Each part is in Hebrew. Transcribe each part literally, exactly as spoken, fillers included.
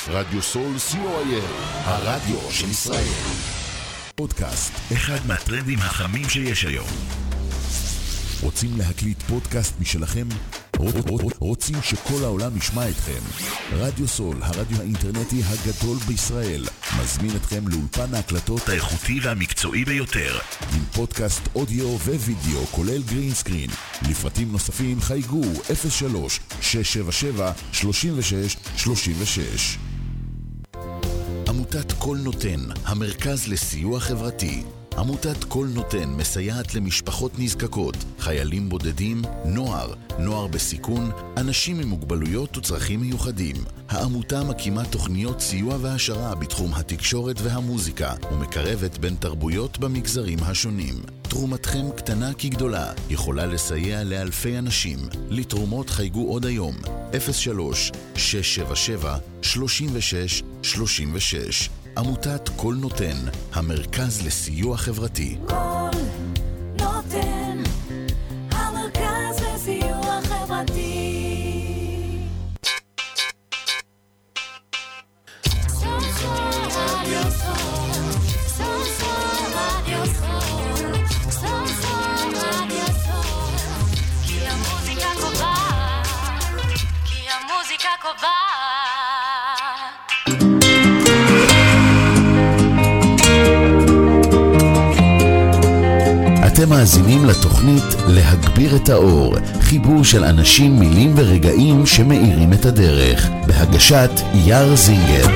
רדיו סול סי או איי אל, הרדיו של ישראל. פודקאסט, אחד מהטרנדים החמים שיש היום. רוצים להקליט פודקאסט משלכם? רוצים שכל העולם ישמע אתכם? רדיו סול, הרדיו האינטרנטי הגדול בישראל, מזמין אתכם לאולפן ההקלטות האיכותי והמקצועי ביותר, עם פודקאסט אודיו ווידאו כולל גרין סקרין. לפרטים נוספים חייגו אפס שלוש שש שבע שבע שלושים ושש שלושים ושש. עמותת כל נותן, המרכז לסיוע חברתי. עמותת כל נותן מסייעת למשפחות נזקקות, חיילים בודדים, נוער, נוער בסיכון, אנשים עם מוגבלויות וצרכים מיוחדים. העמותה מקימה תוכניות סיוע והשרה בתחום התקשורת והמוזיקה, ומקרבת בין תרבויות במגזרים השונים. תרומתכם קטנה כגדולה, יכולה לסייע לאלפי אנשים. לתרומות חייגו עוד היום, אפס שלוש שש שבע שבע שלושים ושש שלושים ושש. עמותת כל נותן, המרכז לסיוע חברתי. כל נותן, המרכז לסיוע חברתי. כי המוזיקה קובעת, כי המוזיקה קובעת. אתם מאזינים לתוכנית להגביר את האור, חיבור של אנשים, מילים ורגעים שמאירים את הדרך, בהגשת יאיר זינגר.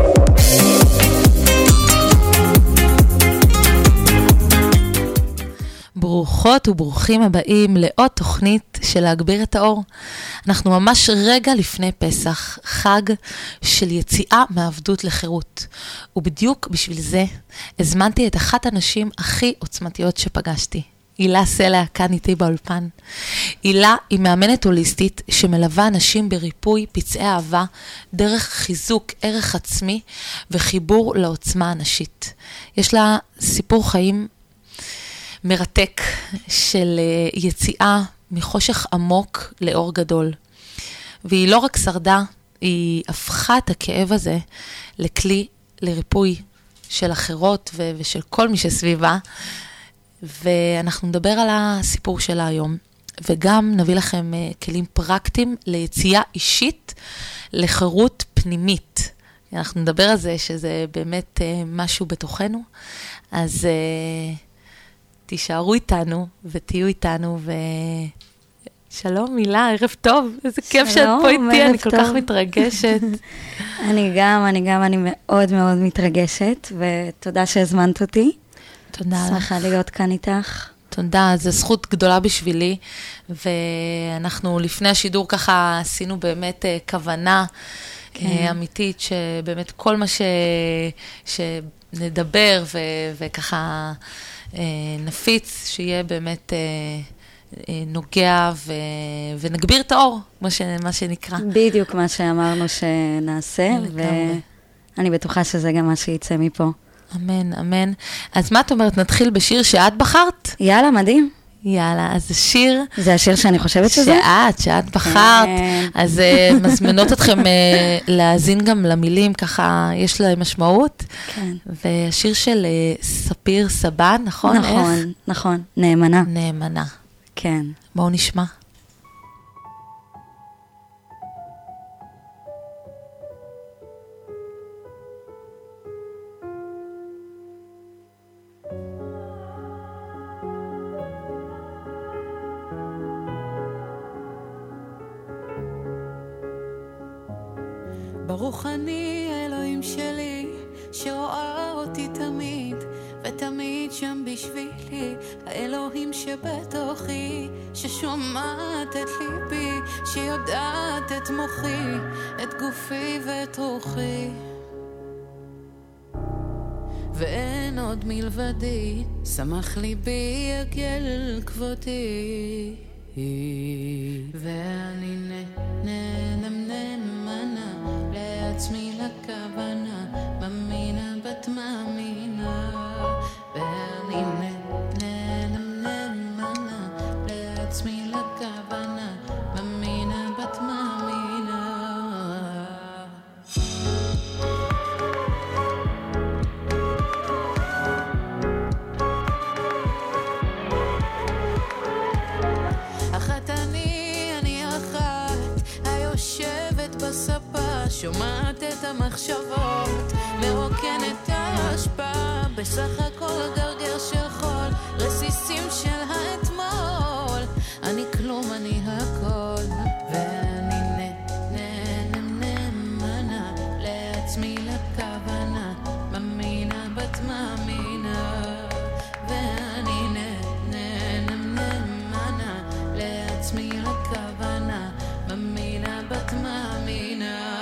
ברוכות וברוכים הבאים לעוד תוכנית של להגביר את האור. אנחנו ממש רגע לפני פסח, חג של יציאה מעבדות לחירות. ובדיוק בשביל זה הזמנתי את אחת הנשים הכי עוצמתיות שפגשתי. הילה סלע כאן איתי באולפן. הילה היא מאמנת הוליסטית שמלווה אנשים בריפוי פצעי אהבה דרך חיזוק ערך עצמי וחיבור לעוצמה הנשית. יש לה סיפור חיים מרתק של יציאה מחושך עמוק לאור גדול. והיא לא רק שרדה, היא הפכה את הכאב הזה לכלי לריפוי של אחרות ו- ושל כל מי שסביבה. ואנחנו נדבר על הסיפור שלה היום. וגם נביא לכם כלים פרקטיים ליציאה אישית לחירות פנימית. אנחנו נדבר על זה שזה באמת משהו בתוכנו. אז תישארו איתנו ותהיו איתנו ו... שלום מילה, ערב טוב, איזה כיף שאת פה איתי, אני כל כך מתרגשת. אני גם, אני גם, אני מאוד מאוד מתרגשת, ותודה שהזמנת אותי. תודה. שמחה להיות כאן איתך. תודה, זו זכות גדולה בשבילי, ואנחנו לפני השידור ככה עשינו באמת כוונה אמיתית, שבאמת כל מה שנדבר וככה נפיץ, שיהיה באמת נוגע ו... ונגביר את האור, מה, ש... מה שנקרא. בדיוק מה שאמרנו שנעשה, ואני בטוחה שזה גם מה שיצא מפה. אמן, אמן. אז מה את אומרת, נתחיל בשיר שאת בחרת? יאללה, מדהים. יאללה, אז השיר... זה השיר שאני חושבת שזה? שאת, שאת בחרת. אז uh, מזמינות אתכם uh, להאזין גם למילים, ככה יש להם משמעות. כן. והשיר של uh, ספיר סבן, נכון? נכון, איך? נכון, נאמנה. נאמנה. כן. בואו נשמע. ברוך אני אלוהים שלי שרואה אותי תמיד ותמיד שם בשבילי, האלוהים שבתוכי ששומעת את ליבי, שיודעת את מוחי, את גופי ואת רוחי, ואין עוד מלבדי, שמח ליבי יגל כבודי, ואני נאמנה לעצמי לכוונה, מאמינה בת מאמינה, ואני נאמנה לעצמי לכוונה, מאמינה בת מאמינה. שומעת את המחשבות, מרוקן את ההשפעה, בסך הכל גרגר של חול, רסיסים של האתמול, אני כלום, אני הכל, ואני נאמנה לעצמי לכוונה, מאמינה בת מאמינה, ואני נאמנה לעצמי לכוונה, מאמינה בת מאמינה.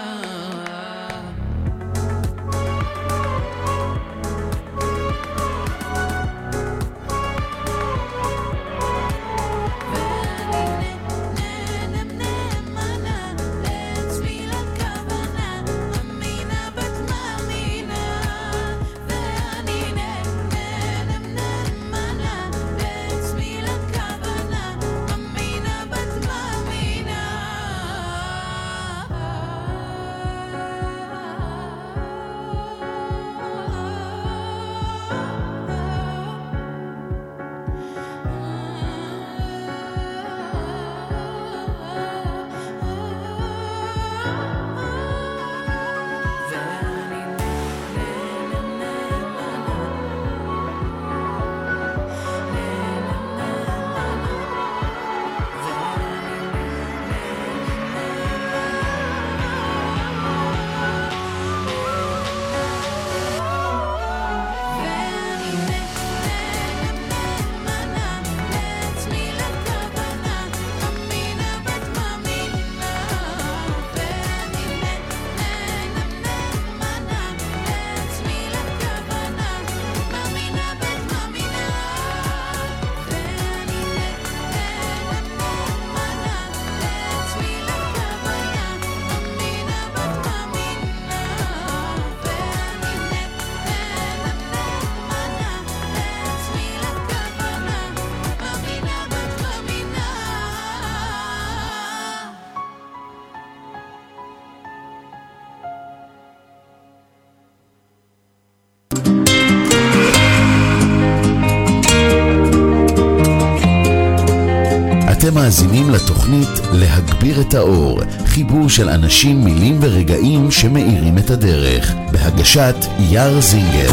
אתם מאזינים לתוכנית להגביר את האור, חיבור של אנשים, מילים ורגעים שמאירים את הדרך, בהגשת יאר זינגר.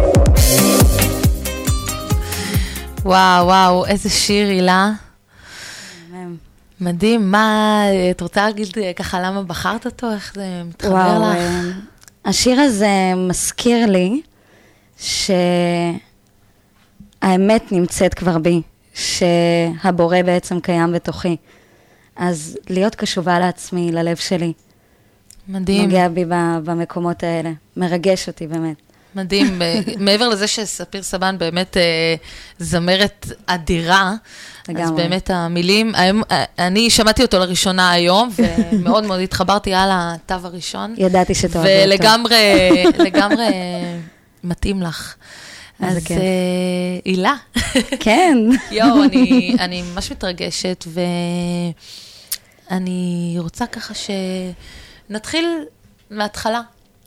וואו, וואו, איזה שיר, הילה. מדהים. מה, את רוצה להגיד ככה למה בחרת אותו? איך זה מתחבר וואו, לך? השיר הזה מזכיר לי שהאמת נמצאת כבר בי, שהבורא בעצם קיים בתוכי. אז להיות קשובה לעצמי, ללב שלי. מדהים. נוגע בי במקומות האלה. מרגש אותי באמת. מדהים. מעבר לזה שספיר סבן באמת זמרת אדירה, אז באמת המילים, אני שמעתי אותו לראשונה היום, ומאוד מאוד התחברתי על התו הראשון. ידעתי שתאהבי אותו. ולגמרי, לגמרי מתאים לך. אז הילה. כן. יואו, אני ממש מתרגשת, ואני רוצה ככה שנתחיל מההתחלה.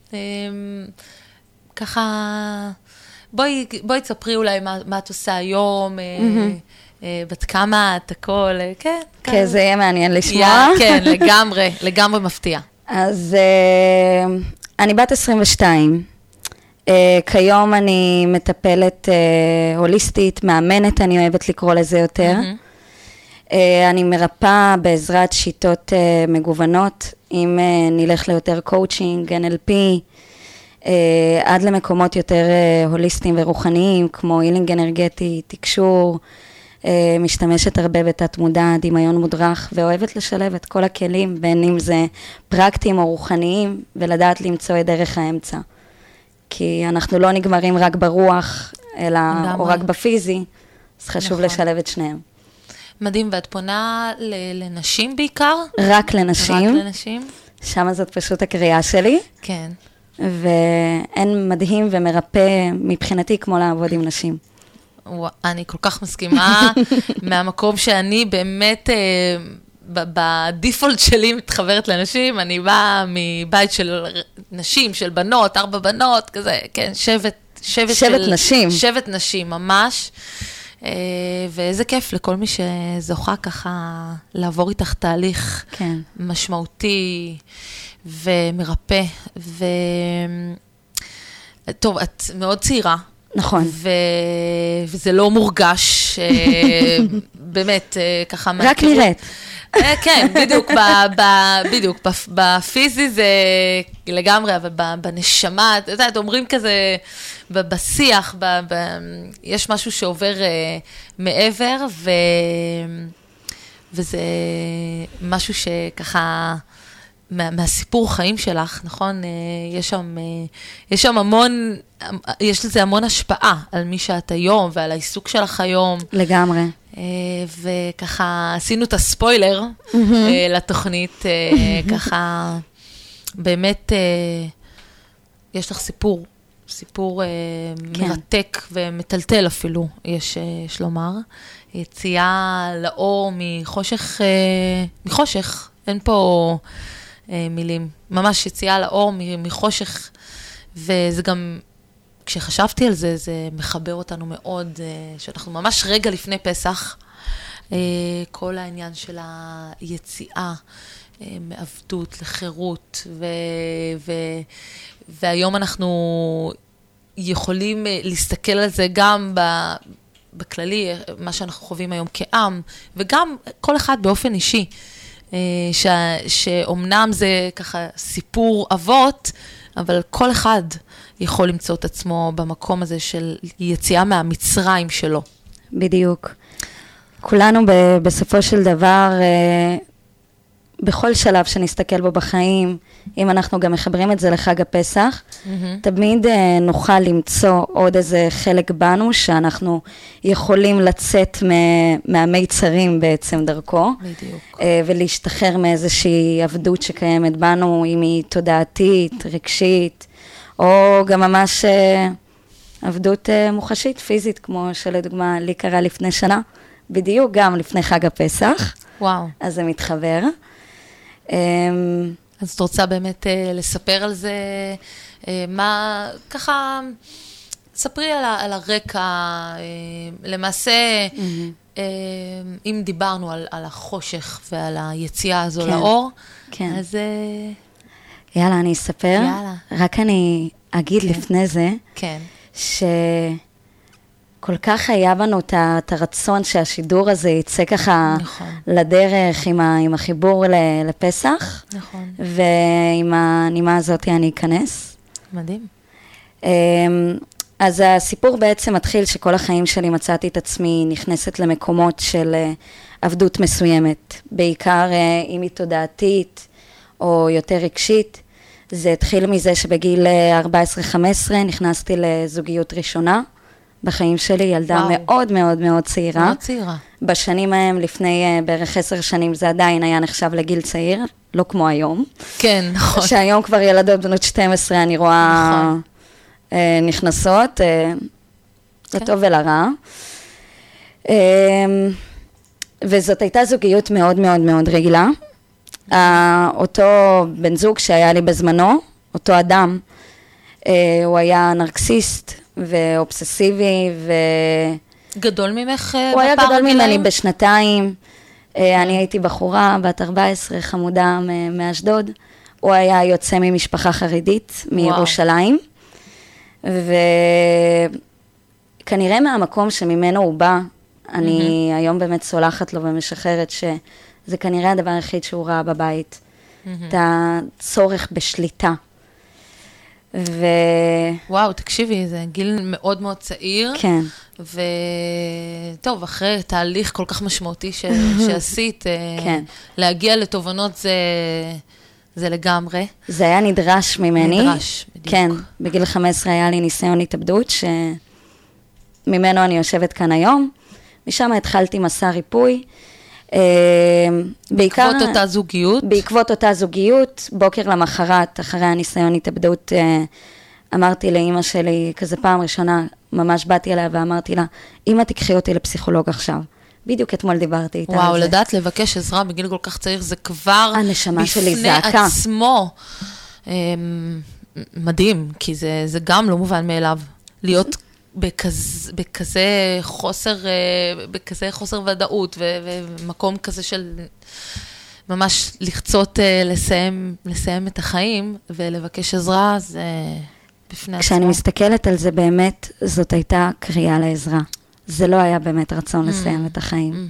ככה, בואי, בואי תספרי אולי מה, מה את עושה היום, mm-hmm. בת כמה את הכל, כן. כן, זה יהיה מעניין לשמוע. כן, לגמרי, לגמרי מפתיע. אז אני בת עשרים ושתיים, כיום אני מטפלת הוליסטית, מאמנת, אני אוהבת לקרוא לזה יותר. Mm-hmm. אני מרפאה בעזרת שיטות מגוונות, אם נלך ליותר קואוצ'ינג, אן אל פי, עד למקומות יותר הוליסטיים ורוחניים, כמו הילינג אנרגטי, תקשור, משתמשת הרבה בתת מודע, דמיון מודרך, ואוהבת לשלב את כל הכלים, בין אם זה פרקטיים או רוחניים, ולדעת למצוא את דרך האמצע. כי אנחנו לא נגמרים רק ברוח, אלא או רק בפיזי, אז חשוב נכון. לשלב את שניהם. מדהים, ואת פונה לנשים בעיקר? רק לנשים. רק לנשים. שם זאת פשוט הקריאה שלי. כן. ואין מדהים ומרפא מבחינתי כמו לעבוד עם נשים. אני כל כך מסכימה מהמקום שאני באמת בדיפולט שלי מתחברת לנשים, אני באה מבית של נשים, של בנות, ארבע בנות, כזה, כן, שבט, שבט, שבט של, נשים. שבט נשים, ממש. ואיזה כיף לכל מי שזוכה ככה לעבור איתך תהליך כן. משמעותי. ומרפא, ו... טוב, את מאוד צעירה. נכון. ו... וזה לא מורגש, באמת, ככה... רק נראית. כן, בדיוק, ב, ב, בדיוק, בפיזי זה לגמרי, אבל בנשמה, את יודעת, אומרים כזה, בשיח, ב, ב, יש משהו שעובר מעבר, ו, וזה משהו שככה, מה, מהסיפור חיים שלך, נכון? יש שם, יש שם המון, יש לזה המון השפעה על מי שאת היום, ועל העיסוק שלך היום. לגמרי. וככה עשינו את הספוילר לתוכנית, ככה באמת יש לך סיפור, סיפור מרתק ומטלטל אפילו, יש לומר, יציאה לאור מחושך, מחושך, אין פה מילים, ממש יציאה לאור מחושך, וזה גם... כשחשבתי על זה, זה מחבר אותנו מאוד, שאנחנו ממש רגע לפני פסח, כל העניין של היציאה מעבדות לחירות, ו, ו, והיום אנחנו יכולים להסתכל על זה גם בכללי, מה שאנחנו חווים היום כעם, וגם כל אחד באופן אישי, ש, שאומנם זה ככה סיפור אבות, אבל כל אחד יכול למצוא את עצמו במקום הזה של יציאה מהמצרים שלו. בדיוק. כולנו ב- בסופו של דבר, אה, בכל שלב שנסתכל בו בחיים, אם אנחנו גם מחברים את זה לחג הפסח, mm-hmm. תמיד אה, נוכל למצוא עוד איזה חלק בנו, שאנחנו יכולים לצאת מ- מהמיצרים בעצם דרכו. בדיוק. אה, ולהשתחרר מאיזושהי עבדות שקיימת בנו, אם היא תודעתית, רגשית, או גם ממש אה, עבדות אה, מוחשית, פיזית, כמו שלדוגמה לי קרה לפני שנה, בדיוק גם לפני חג הפסח. וואו. אז זה מתחבר. אה, אז את רוצה באמת אה, לספר על זה, אה, מה, ככה, ספרי על, ה, על הרקע, אה, למעשה, mm-hmm. אה, אם דיברנו על, על החושך ועל היציאה הזו כן. לאור, כן. אז... אה, יאללה, אני אספר. יאללה. רק אני אגיד כן. לפני זה, כן. שכל כך היה בנו את הרצון שהשידור הזה יצא ככה נכון. לדרך עם, ה, עם החיבור לפסח. נכון. ועם הנימה הזאת אני אכנס. מדהים. אז הסיפור בעצם מתחיל שכל החיים שלי מצאתי את עצמי נכנסת למקומות של עבדות מסוימת, בעיקר אם היא תודעתית או יותר רגשית. זה התחיל מזה שבגיל ארבע עשרה חמש עשרה נכנסתי לזוגיות ראשונה בחיים שלי, ילדה וואו. מאוד מאוד מאוד צעירה. מאוד צעירה. בשנים ההם, לפני בערך עשר שנים, זה עדיין היה נחשב לגיל צעיר, לא כמו היום. כן, נכון. שהיום כבר ילדות בנות שתים עשרה, אני רואה נכון. אה, נכנסות, אה, כן. לטוב ולרע. אה, וזאת הייתה זוגיות מאוד מאוד מאוד רגילה. אה, אותו בן זוג שהיה לי בזמנו, אותו אדם, אה, הוא היה נרקסיסט ואובססיבי ו... גדול ממך? הוא היה גדול ממני בשנתיים. אני הייתי בחורה, בת ארבע עשרה, חמודה מאשדוד. הוא היה יוצא ממשפחה חרדית, מירושלים. וכנראה מהמקום שממנו הוא בא, אני היום באמת סולחת לו ומשחררת שזה כנראה הדבר היחיד שהוא ראה בבית. את הצורך בשליטה. ו... וואו, תקשיבי, זה גיל מאוד מאוד צעיר. כן. וטוב, אחרי תהליך כל כך משמעותי ש... שעשית, כן. להגיע לתובנות זה... זה לגמרי. זה היה נדרש ממני. נדרש, בדיוק. כן, בגיל חמש עשרה היה לי ניסיון התאבדות, שממנו אני יושבת כאן היום. משם התחלתי מסע ריפוי. בעיקר, בעקבות אותה זוגיות? בעקבות אותה זוגיות, בוקר למחרת, אחרי הניסיון התאבדות, אמרתי לאמא שלי, כזה פעם ראשונה, ממש באתי אליה ואמרתי לה, אמא תקחי אותי לפסיכולוג עכשיו. בדיוק אתמול דיברתי איתה. וואו, לדעת לבקש עזרה בגיל כל כך צעיר, זה כבר הנשמה שלי זעקה. בפני עצמו מדהים, כי זה, זה גם לא מובן מאליו, להיות בכזה, בכזה חוסר, בכזה חוסר ודאות, ו, ומקום כזה של ממש לחצות לסיים, לסיים את החיים ולבקש עזרה, זה בפני עצמו. כשאני מסתכלת על זה באמת, זאת הייתה קריאה לעזרה. זה לא היה באמת רצון לסיים את החיים.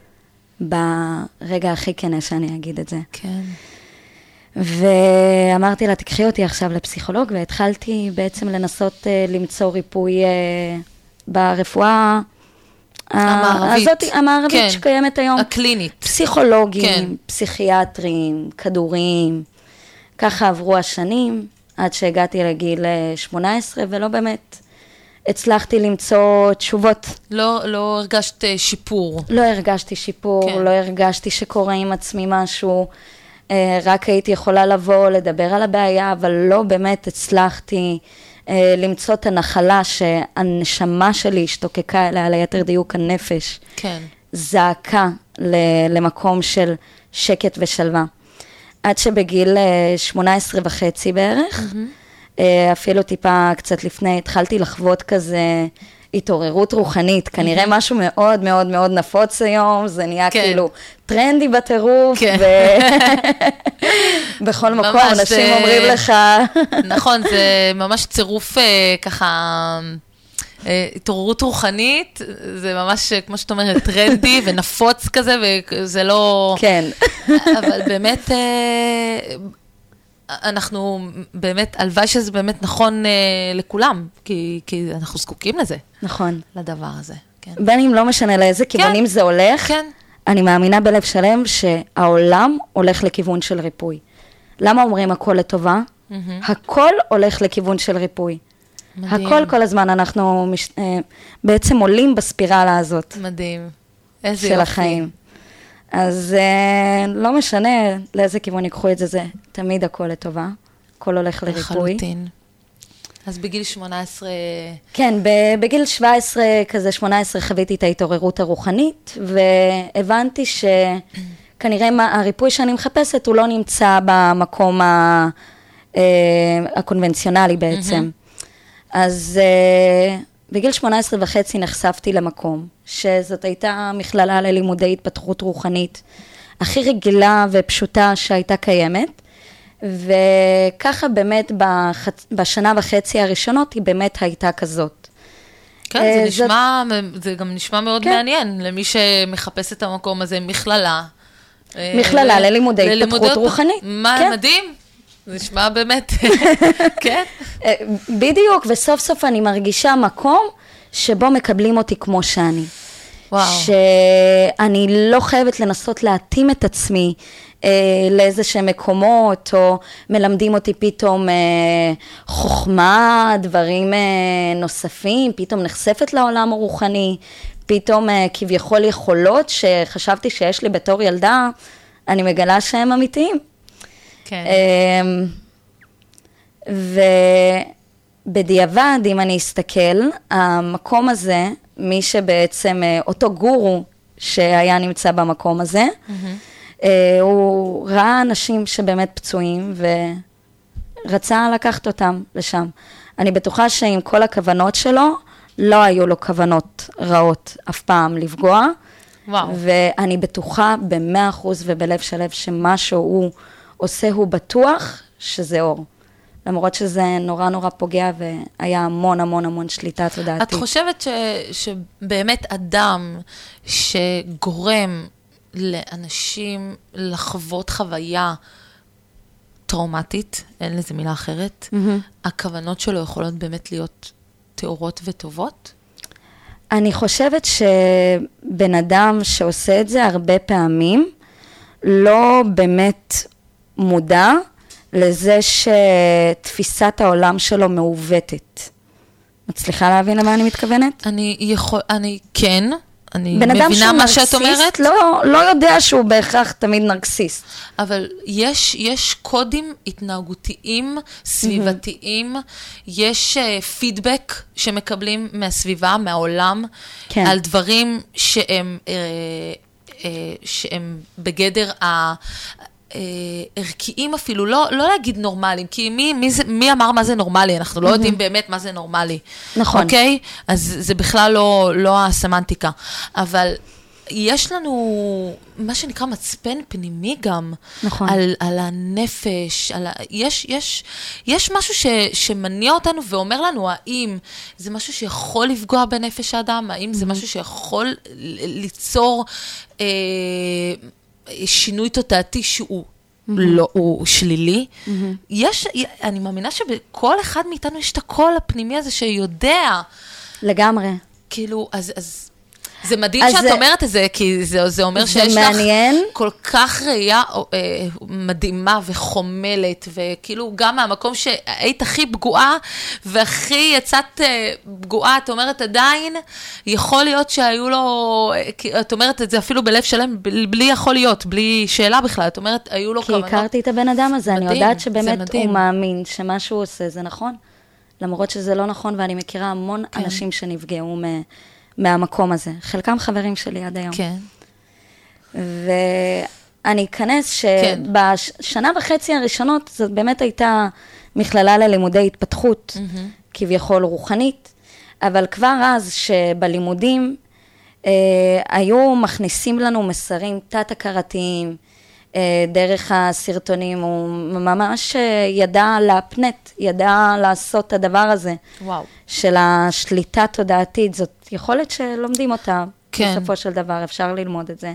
ברגע הכי כנה שאני אגיד את זה. כן. ואמרתי לה, תקחי אותי עכשיו לפסיכולוג, והתחלתי בעצם לנסות למצוא ריפוי ברפואה המערבית. הזאת, המערבית כן. שקיימת היום. הקלינית. פסיכולוגים, כן. פסיכיאטרים, כדורים. ככה עברו השנים, עד שהגעתי לגיל שמונה עשרה, ולא באמת הצלחתי למצוא תשובות. לא, לא הרגשת שיפור. לא הרגשתי שיפור, כן. לא הרגשתי שקורה עם עצמי משהו. רק הייתי יכולה לבוא, לדבר על הבעיה, אבל לא באמת הצלחתי למצוא את הנחלה שהנשמה שלי השתוקקה אליה, ליתר דיוק הנפש. כן. זעקה למקום של שקט ושלווה. עד שבגיל שמונה עשרה וחצי בערך, mm-hmm. אפילו טיפה קצת לפני, התחלתי לחוות כזה התעוררות רוחנית, כנראה mm-hmm. משהו מאוד מאוד מאוד נפוץ היום, זה נהיה כן. כאילו טרנדי בטירוף, כן. בכל מקום, אנשים זה... אומרים לך. נכון, זה ממש צירוף ככה, התעוררות רוחנית, זה ממש, כמו שאת אומרת, טרנדי ונפוץ כזה, וזה לא... כן. אבל באמת, אנחנו באמת, הלוואי שזה באמת נכון לכולם, כי, כי אנחנו זקוקים לזה. נכון. לדבר הזה, כן. בין אם לא משנה לאיזה כיוונים כן, זה הולך, כן. אני מאמינה בלב שלם שהעולם הולך לכיוון של ריפוי. למה אומרים הכל לטובה? Mm-hmm. הכל הולך לכיוון של ריפוי. מדהים. הכל כל הזמן אנחנו מש... בעצם עולים בספירלה הזאת. מדהים. איזה של יופי. החיים. אז לא משנה לאיזה כיוון ייקחו את זה, זה תמיד הכל לטובה. הכל הולך לריפוי. לחלוטין. אז בגיל שמונה עשרה... כן, בגיל שבע עשרה, כזה שמונה עשרה, חוויתי את ההתעוררות הרוחנית, והבנתי שכנראה הריפוי שאני מחפשת, הוא לא נמצא במקום הקונבנציונלי בעצם. אז בגיל שמונה עשרה וחצי נחשפתי למקום, שזאת הייתה מכללה ללימודי התפתחות רוחנית, הכי רגילה ופשוטה שהייתה קיימת, וככה באמת בחצ... בשנה וחצי הראשונות היא באמת הייתה כזאת. כן, זה נשמע, זה גם נשמע מאוד כן. מעניין, למי שמחפש את המקום הזה, מכללה. מכללה ללימודי התפתחות רוחנית. מה, כן. מדהים. זה נשמע באמת, כן. בדיוק, וסוף סוף אני מרגישה מקום שבו מקבלים אותי כמו שאני. וואו. שאני לא חייבת לנסות להתאים את עצמי אה, לאיזה שהם מקומות, או מלמדים אותי פתאום אה, חוכמה, דברים אה, נוספים, פתאום נחשפת לעולם הרוחני, פתאום אה, כביכול יכולות שחשבתי שיש לי בתור ילדה, אני מגלה שהם אמיתיים. כן. אה, ובדיעבד, אם אני אסתכל, המקום הזה, מי שבעצם, אותו גורו שהיה נמצא במקום הזה, mm-hmm. הוא ראה אנשים שבאמת פצועים, ורצה לקחת אותם לשם. אני בטוחה שעם כל הכוונות שלו, לא היו לו כוונות רעות אף פעם לפגוע, וואו. ואני בטוחה במאה אחוז ובלב שלב שמה שהוא עושה הוא בטוח שזה אור. למרות שזה נורא נורא פוגע, והיה המון המון המון שליטה תודעתית. את חושבת ש, שבאמת אדם שגורם לאנשים לחוות חוויה טראומטית, אין לזה מילה אחרת, mm-hmm. הכוונות שלו יכולות באמת להיות טהורות וטובות? אני חושבת שבן אדם שעושה את זה הרבה פעמים, לא באמת מודע, לזה שתפיסת העולם שלו מעוותת. מצליחה להבין למה אני מתכוונת? אני יכול, אני כן, אני מבינה מה שאת אומרת. לא, לא יודע שהוא בהכרח תמיד נרקסיסט. אבל יש, יש קודים התנהגותיים, סביבתיים, יש פידבק שמקבלים מהסביבה, מהעולם, כן. על דברים שהם, שהם בגדר ה... ערכיים אפילו, לא, לא להגיד נורמליים, כי מי, מי, זה, מי אמר מה זה נורמלי? אנחנו לא יודעים באמת מה זה נורמלי. נכון. אוקיי? אז זה בכלל לא, לא הסמנטיקה. אבל יש לנו מה שנקרא מצפן פנימי גם, נכון. על, על הנפש, על ה... יש, יש, יש משהו ש, שמניע אותנו ואומר לנו, האם זה משהו שיכול לפגוע בנפש האדם, האם זה משהו שיכול ליצור אה, שינוי תודעתי שהוא לא, הוא שלילי. יש, אני מאמינה שבכל אחד מאיתנו יש את הקול הפנימי הזה שיודע. לגמרי. כאילו, אז, אז זה מדהים שאת זה, אומרת את זה, כי זה, זה אומר זה שיש מעניין. לך כל כך ראייה אה, מדהימה וחומלת, וכאילו גם מהמקום שהיית הכי פגועה, והכי יצאת אה, פגועה, את אומרת עדיין, יכול להיות שהיו לו, את אומרת את זה אפילו בלב שלם, בלי יכול להיות, בלי שאלה בכלל, את אומרת, היו לו כוונות. כי הכרתי את הבן אדם הזה, מדהים, אני יודעת שבאמת מדהים. הוא מאמין שמה שהוא עושה זה נכון, למרות שזה לא נכון, ואני מכירה המון כן. אנשים שנפגעו מ... מהמקום הזה. חלקם חברים שלי עד היום. כן. ואני אכנס שבשנה וחצי הראשונות, זאת באמת הייתה מכללה ללימודי התפתחות, mm-hmm. כביכול רוחנית, אבל כבר אז שבלימודים אה, היו מכניסים לנו מסרים תת-הכרתיים, אה, דרך הסרטונים, הוא ממש ידע להפנט, ידע לעשות את הדבר הזה. וואו. של השליטה תודעתית, זאת יכולת שלומדים אותה, כן. בסופו של דבר, אפשר ללמוד את זה.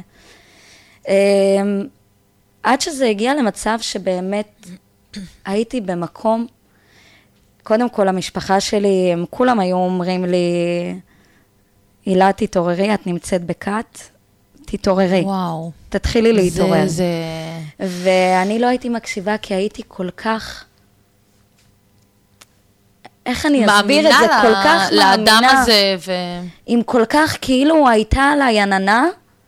עד שזה הגיע למצב שבאמת הייתי במקום, קודם כל המשפחה שלי, הם כולם היו אומרים לי, הילה, תתעוררי, את נמצאת בכת, תתעוררי. וואו. תתחילי להתעורר. זה, זה... ואני לא הייתי מקשיבה, כי הייתי כל כך... איך אני אסביר את זה? כל כך מאמינה. לאדם הזה ו... עם כל כך כאילו הייתה עליי עננה,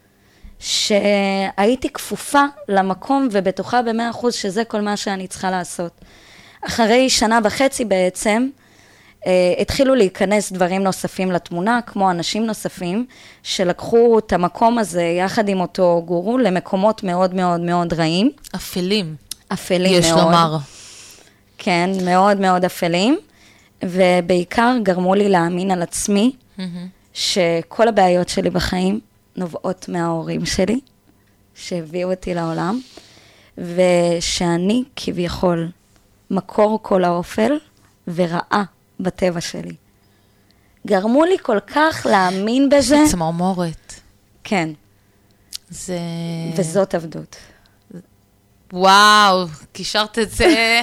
שהייתי כפופה למקום ובטוחה במאה אחוז שזה כל מה שאני צריכה לעשות. אחרי שנה וחצי בעצם, אה, התחילו להיכנס דברים נוספים לתמונה, כמו אנשים נוספים, שלקחו את המקום הזה יחד עם אותו גורו למקומות מאוד מאוד מאוד רעים. אפלים. אפלים יש מאוד. יש לומר. כן, מאוד מאוד אפלים. ובעיקר גרמו לי להאמין על עצמי, mm-hmm. שכל הבעיות שלי בחיים נובעות מההורים שלי, שהביאו אותי לעולם, ושאני כביכול מקור כל האופל ורעה בטבע שלי. גרמו לי כל כך להאמין בזה. צמרמורת. כן. זה... וזאת עבדות. וואו, קישרת את זה...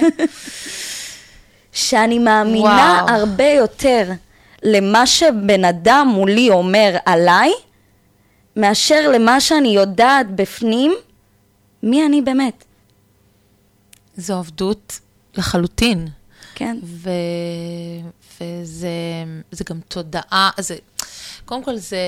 שאני מאמינה וואו. הרבה יותר למה שבן אדם מולי אומר עליי, מאשר למה שאני יודעת בפנים, מי אני באמת. זו עבדות לחלוטין. כן. ו... וזה זה גם תודעה, זה... קודם כל זה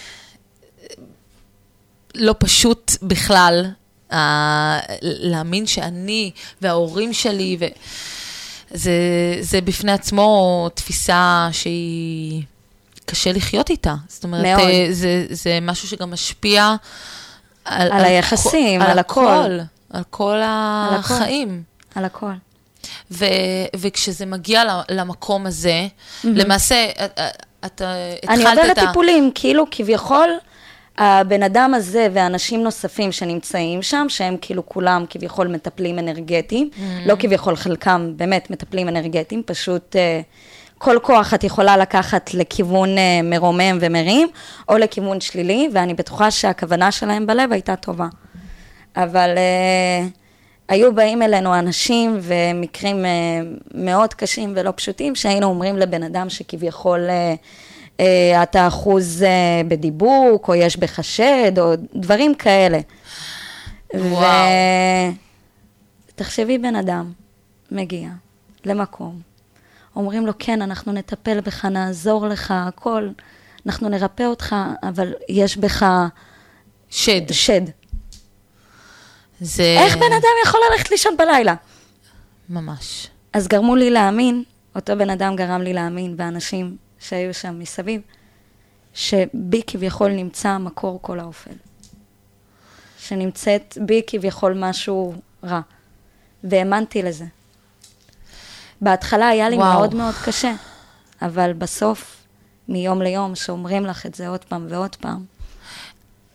לא פשוט בכלל, להאמין שאני וההורים שלי ו... זה, זה בפני עצמו תפיסה שהיא קשה לחיות איתה. זאת אומרת, מאוד. זה, זה משהו שגם משפיע על, על, על היחסים, על, על הכל. הכל, על כל החיים. על הכל. ו, וכשזה מגיע למקום הזה, mm-hmm. למעשה, את, את התחלת את ה... אני עוברת טיפולים, כאילו כביכול, הבן אדם הזה ואנשים נוספים שנמצאים שם, שהם כאילו כולם כביכול מטפלים אנרגטיים, mm-hmm. לא כביכול חלקם באמת מטפלים אנרגטיים, פשוט uh, כל כוח את יכולה לקחת לכיוון uh, מרומם ומרים, או לכיוון שלילי, ואני בטוחה שהכוונה שלהם בלב הייתה טובה. אבל uh, היו באים אלינו אנשים ומקרים uh, מאוד קשים ולא פשוטים, שהיינו אומרים לבן אדם שכביכול... Uh, אתה אחוז בדיבוק, או יש בך שד, או דברים כאלה. וואו. ותחשבי בן אדם, מגיע למקום, אומרים לו, כן, אנחנו נטפל בך, נעזור לך, הכל, אנחנו נרפא אותך, אבל יש בך... שד. שד. זה... איך בן אדם יכול ללכת לישון בלילה? ממש. אז גרמו לי להאמין, אותו בן אדם גרם לי להאמין, באנשים... שהיו שם מסביב, שבי כביכול נמצא מקור כל האופל. שנמצאת בי כביכול משהו רע. והאמנתי לזה. בהתחלה היה לי וואו. מאוד מאוד קשה, אבל בסוף, מיום ליום, שאומרים לך את זה עוד פעם ועוד פעם.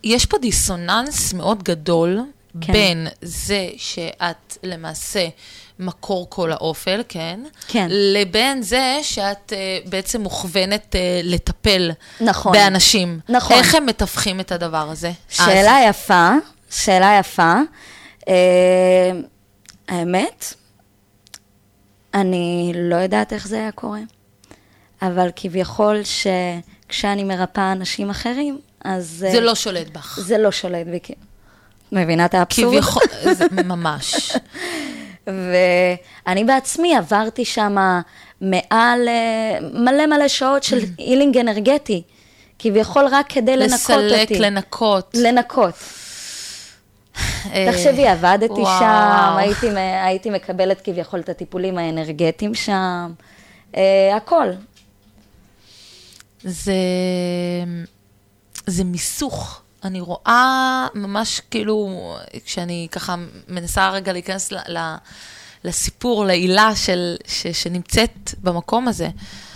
יש פה דיסוננס מאוד גדול, כן. בין זה שאת למעשה מקור כל האופל, כן? כן. לבין זה שאת uh, בעצם מוכוונת uh, לטפל נכון. באנשים. נכון. איך הם מתווכים את הדבר הזה? שאלה אז... יפה, שאלה יפה. Uh, האמת, אני לא יודעת איך זה היה קורה, אבל כביכול שכשאני מרפאה אנשים אחרים, אז... זה uh, לא שולט בך. זה לא שולט בי. מבינה את האבסורד? כביכול, זה ממש. ואני בעצמי עברתי שם מעל מלא מלא שעות של הילינג אנרגטי, כביכול רק כדי לנקות אותי. לסלק, לנקות. לנקות. תחשבי, עבדתי שם, הייתי, הייתי מקבלת כביכול את הטיפולים האנרגטיים שם, הכל. זה, זה מיסוך. אני רואה ממש כאילו, כשאני ככה מנסה רגע להיכנס ל, ל, לסיפור, לעילה של, ש, שנמצאת במקום הזה,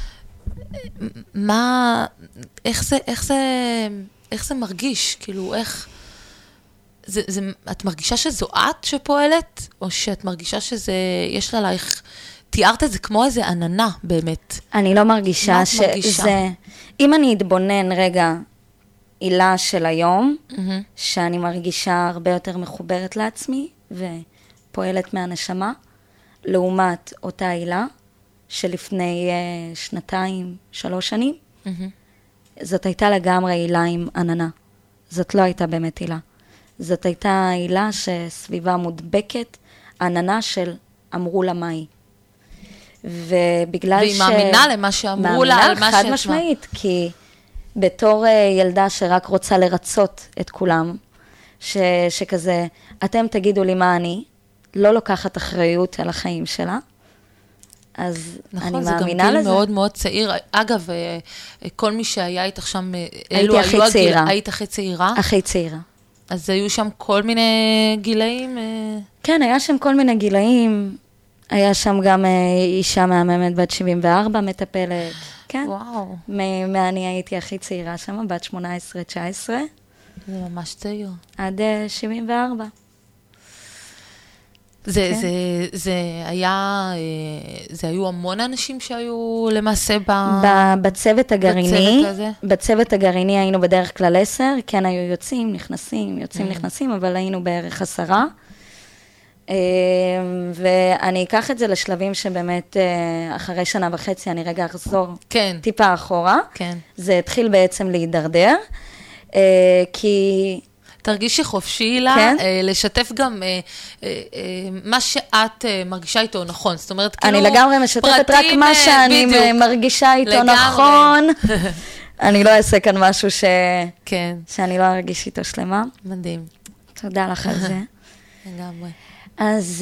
מה, איך זה, איך זה, איך זה מרגיש? כאילו, איך, זה, זה, את מרגישה שזו את שפועלת? או שאת מרגישה שזה, יש לה עלייך, תיארת את זה כמו איזה עננה באמת. אני לא מרגישה שזה, אם אני אתבונן רגע, עילה של היום, mm-hmm. שאני מרגישה הרבה יותר מחוברת לעצמי, ופועלת מהנשמה, לעומת אותה עילה, שלפני uh, שנתיים, שלוש שנים, mm-hmm. זאת הייתה לגמרי עילה עם עננה. זאת לא הייתה באמת עילה. זאת הייתה עילה שסביבה מודבקת, עננה של אמרו לה מהי. ובגלל והיא ש... והיא מאמינה למה שאמרו לה, על מה מאמינה חד משמעית, כי... בתור ילדה שרק רוצה לרצות את כולם, ש, שכזה, אתם תגידו לי מה אני, לא לוקחת אחריות על החיים שלה, אז נכון, אני מאמינה לזה. נכון, זה גם גיל מאוד מאוד צעיר. אגב, כל מי שהיה איתך שם, הייתי הכי צעירה. היית הכי צעירה? הכי צעירה. אז היו שם כל מיני גילאים? כן, היה שם כל מיני גילאים, היה שם גם אישה מהממת בת שבעים וארבע מטפלת. כן. וואו. מאני הייתי הכי צעירה שם, בת שמונה עשרה תשע עשרה. זה ממש צעיר. עד שבעים וארבע. זה, כן. זה, זה היה, זה היו המון אנשים שהיו למעשה ב... בצוות הגרעיני. בצוות הזה? בצוות הגרעיני היינו בדרך כלל עשר, כן היו יוצאים, נכנסים, יוצאים, mm. נכנסים, אבל היינו בערך עשרה. ואני אקח את זה לשלבים שבאמת אחרי שנה וחצי אני רגע אחזור כן. טיפה אחורה. כן. זה התחיל בעצם להידרדר, כי... תרגישי חופשי לה, כן? לשתף גם מה שאת מרגישה איתו נכון. זאת אומרת, כאילו... אני לגמרי משתפת רק מה שאני בדיוק. מרגישה איתו לגמרי. נכון. אני לא אעשה כאן משהו ש... כן. שאני לא ארגיש איתו שלמה. מדהים. תודה לך על זה. לגמרי. אז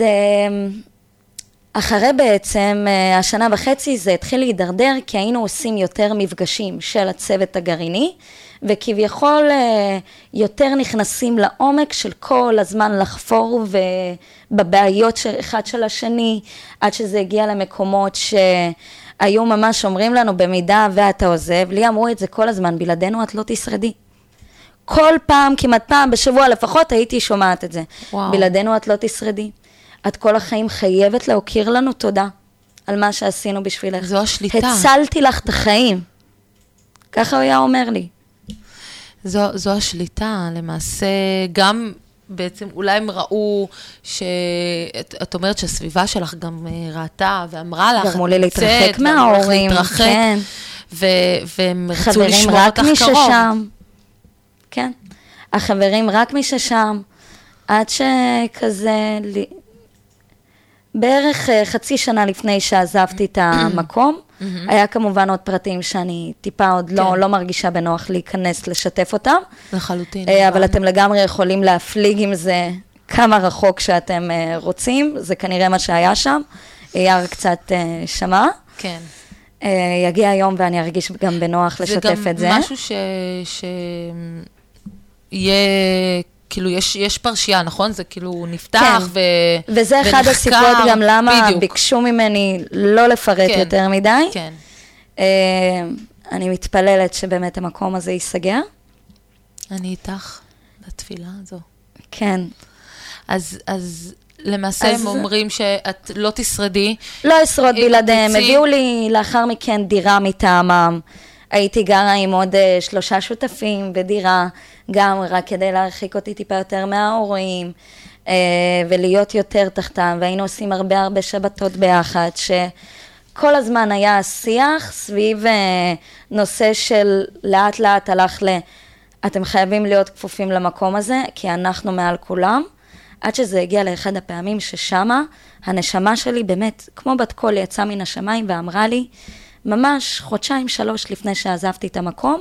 אחרי בעצם השנה וחצי זה התחיל להידרדר, כי היינו עושים יותר מפגשים של הצוות הגרעיני, וכביכול יותר נכנסים לעומק של כל הזמן לחפור בבעיות של אחד של השני, עד שזה הגיע למקומות שהיו ממש אומרים לנו, במידה ואתה עוזב, לי אמרו את זה כל הזמן, בלעדינו את לא תשרדי. כל פעם, כמעט פעם, בשבוע לפחות, הייתי שומעת את זה. וואו. בלעדינו את לא תשרדי. את כל החיים חייבת להוקיר לנו תודה על מה שעשינו בשבילך. זו השליטה. הצלתי לך את החיים. ככה הוא היה אומר לי. זו, זו השליטה, למעשה, גם בעצם, אולי הם ראו שאת את אומרת שהסביבה שלך גם ראתה ואמרה לך, גרמו לי להתרחק מההורים, להתרחק, כן. ו, והם רצו לשמור אותך קרוב. חברים רק מי ששם. כן, החברים רק מי ששם, עד שכזה, בערך חצי שנה לפני שעזבתי את המקום, היה כמובן עוד פרטים שאני טיפה עוד לא, לא מרגישה בנוח להיכנס, לשתף אותם. לחלוטין. אבל אתם לגמרי יכולים להפליג עם זה כמה רחוק שאתם רוצים, זה כנראה מה שהיה שם, יער קצת שמע. כן. יגיע היום ואני ארגיש גם בנוח לשתף את זה. זה גם משהו ש... ש... יהיה, כאילו, יש, יש פרשייה, נכון? זה כאילו נפתח כן. ו... וזה ונחקר, אחד הסיבות גם למה בדיוק. ביקשו ממני לא לפרט כן. יותר מדי. כן. Uh, אני מתפללת שבאמת המקום הזה ייסגר. אני איתך. התפילה הזו. כן. אז, אז למעשה אז... הם אומרים שאת לא תשרדי. לא אשרוד בלעדיהם, הביאו לי לאחר מכן דירה מטעמם. הייתי גרה עם עוד uh, שלושה שותפים בדירה, גם רק כדי להרחיק אותי טיפה יותר מההורים, uh, ולהיות יותר תחתם, והיינו עושים הרבה הרבה שבתות ביחד, שכל הזמן היה שיח סביב uh, נושא של לאט לאט הלך ל... אתם חייבים להיות כפופים למקום הזה, כי אנחנו מעל כולם, עד שזה הגיע לאחד הפעמים ששמה, הנשמה שלי באמת, כמו בת קול, יצאה מן השמיים ואמרה לי, ממש חודשיים שלוש לפני שעזבתי את המקום,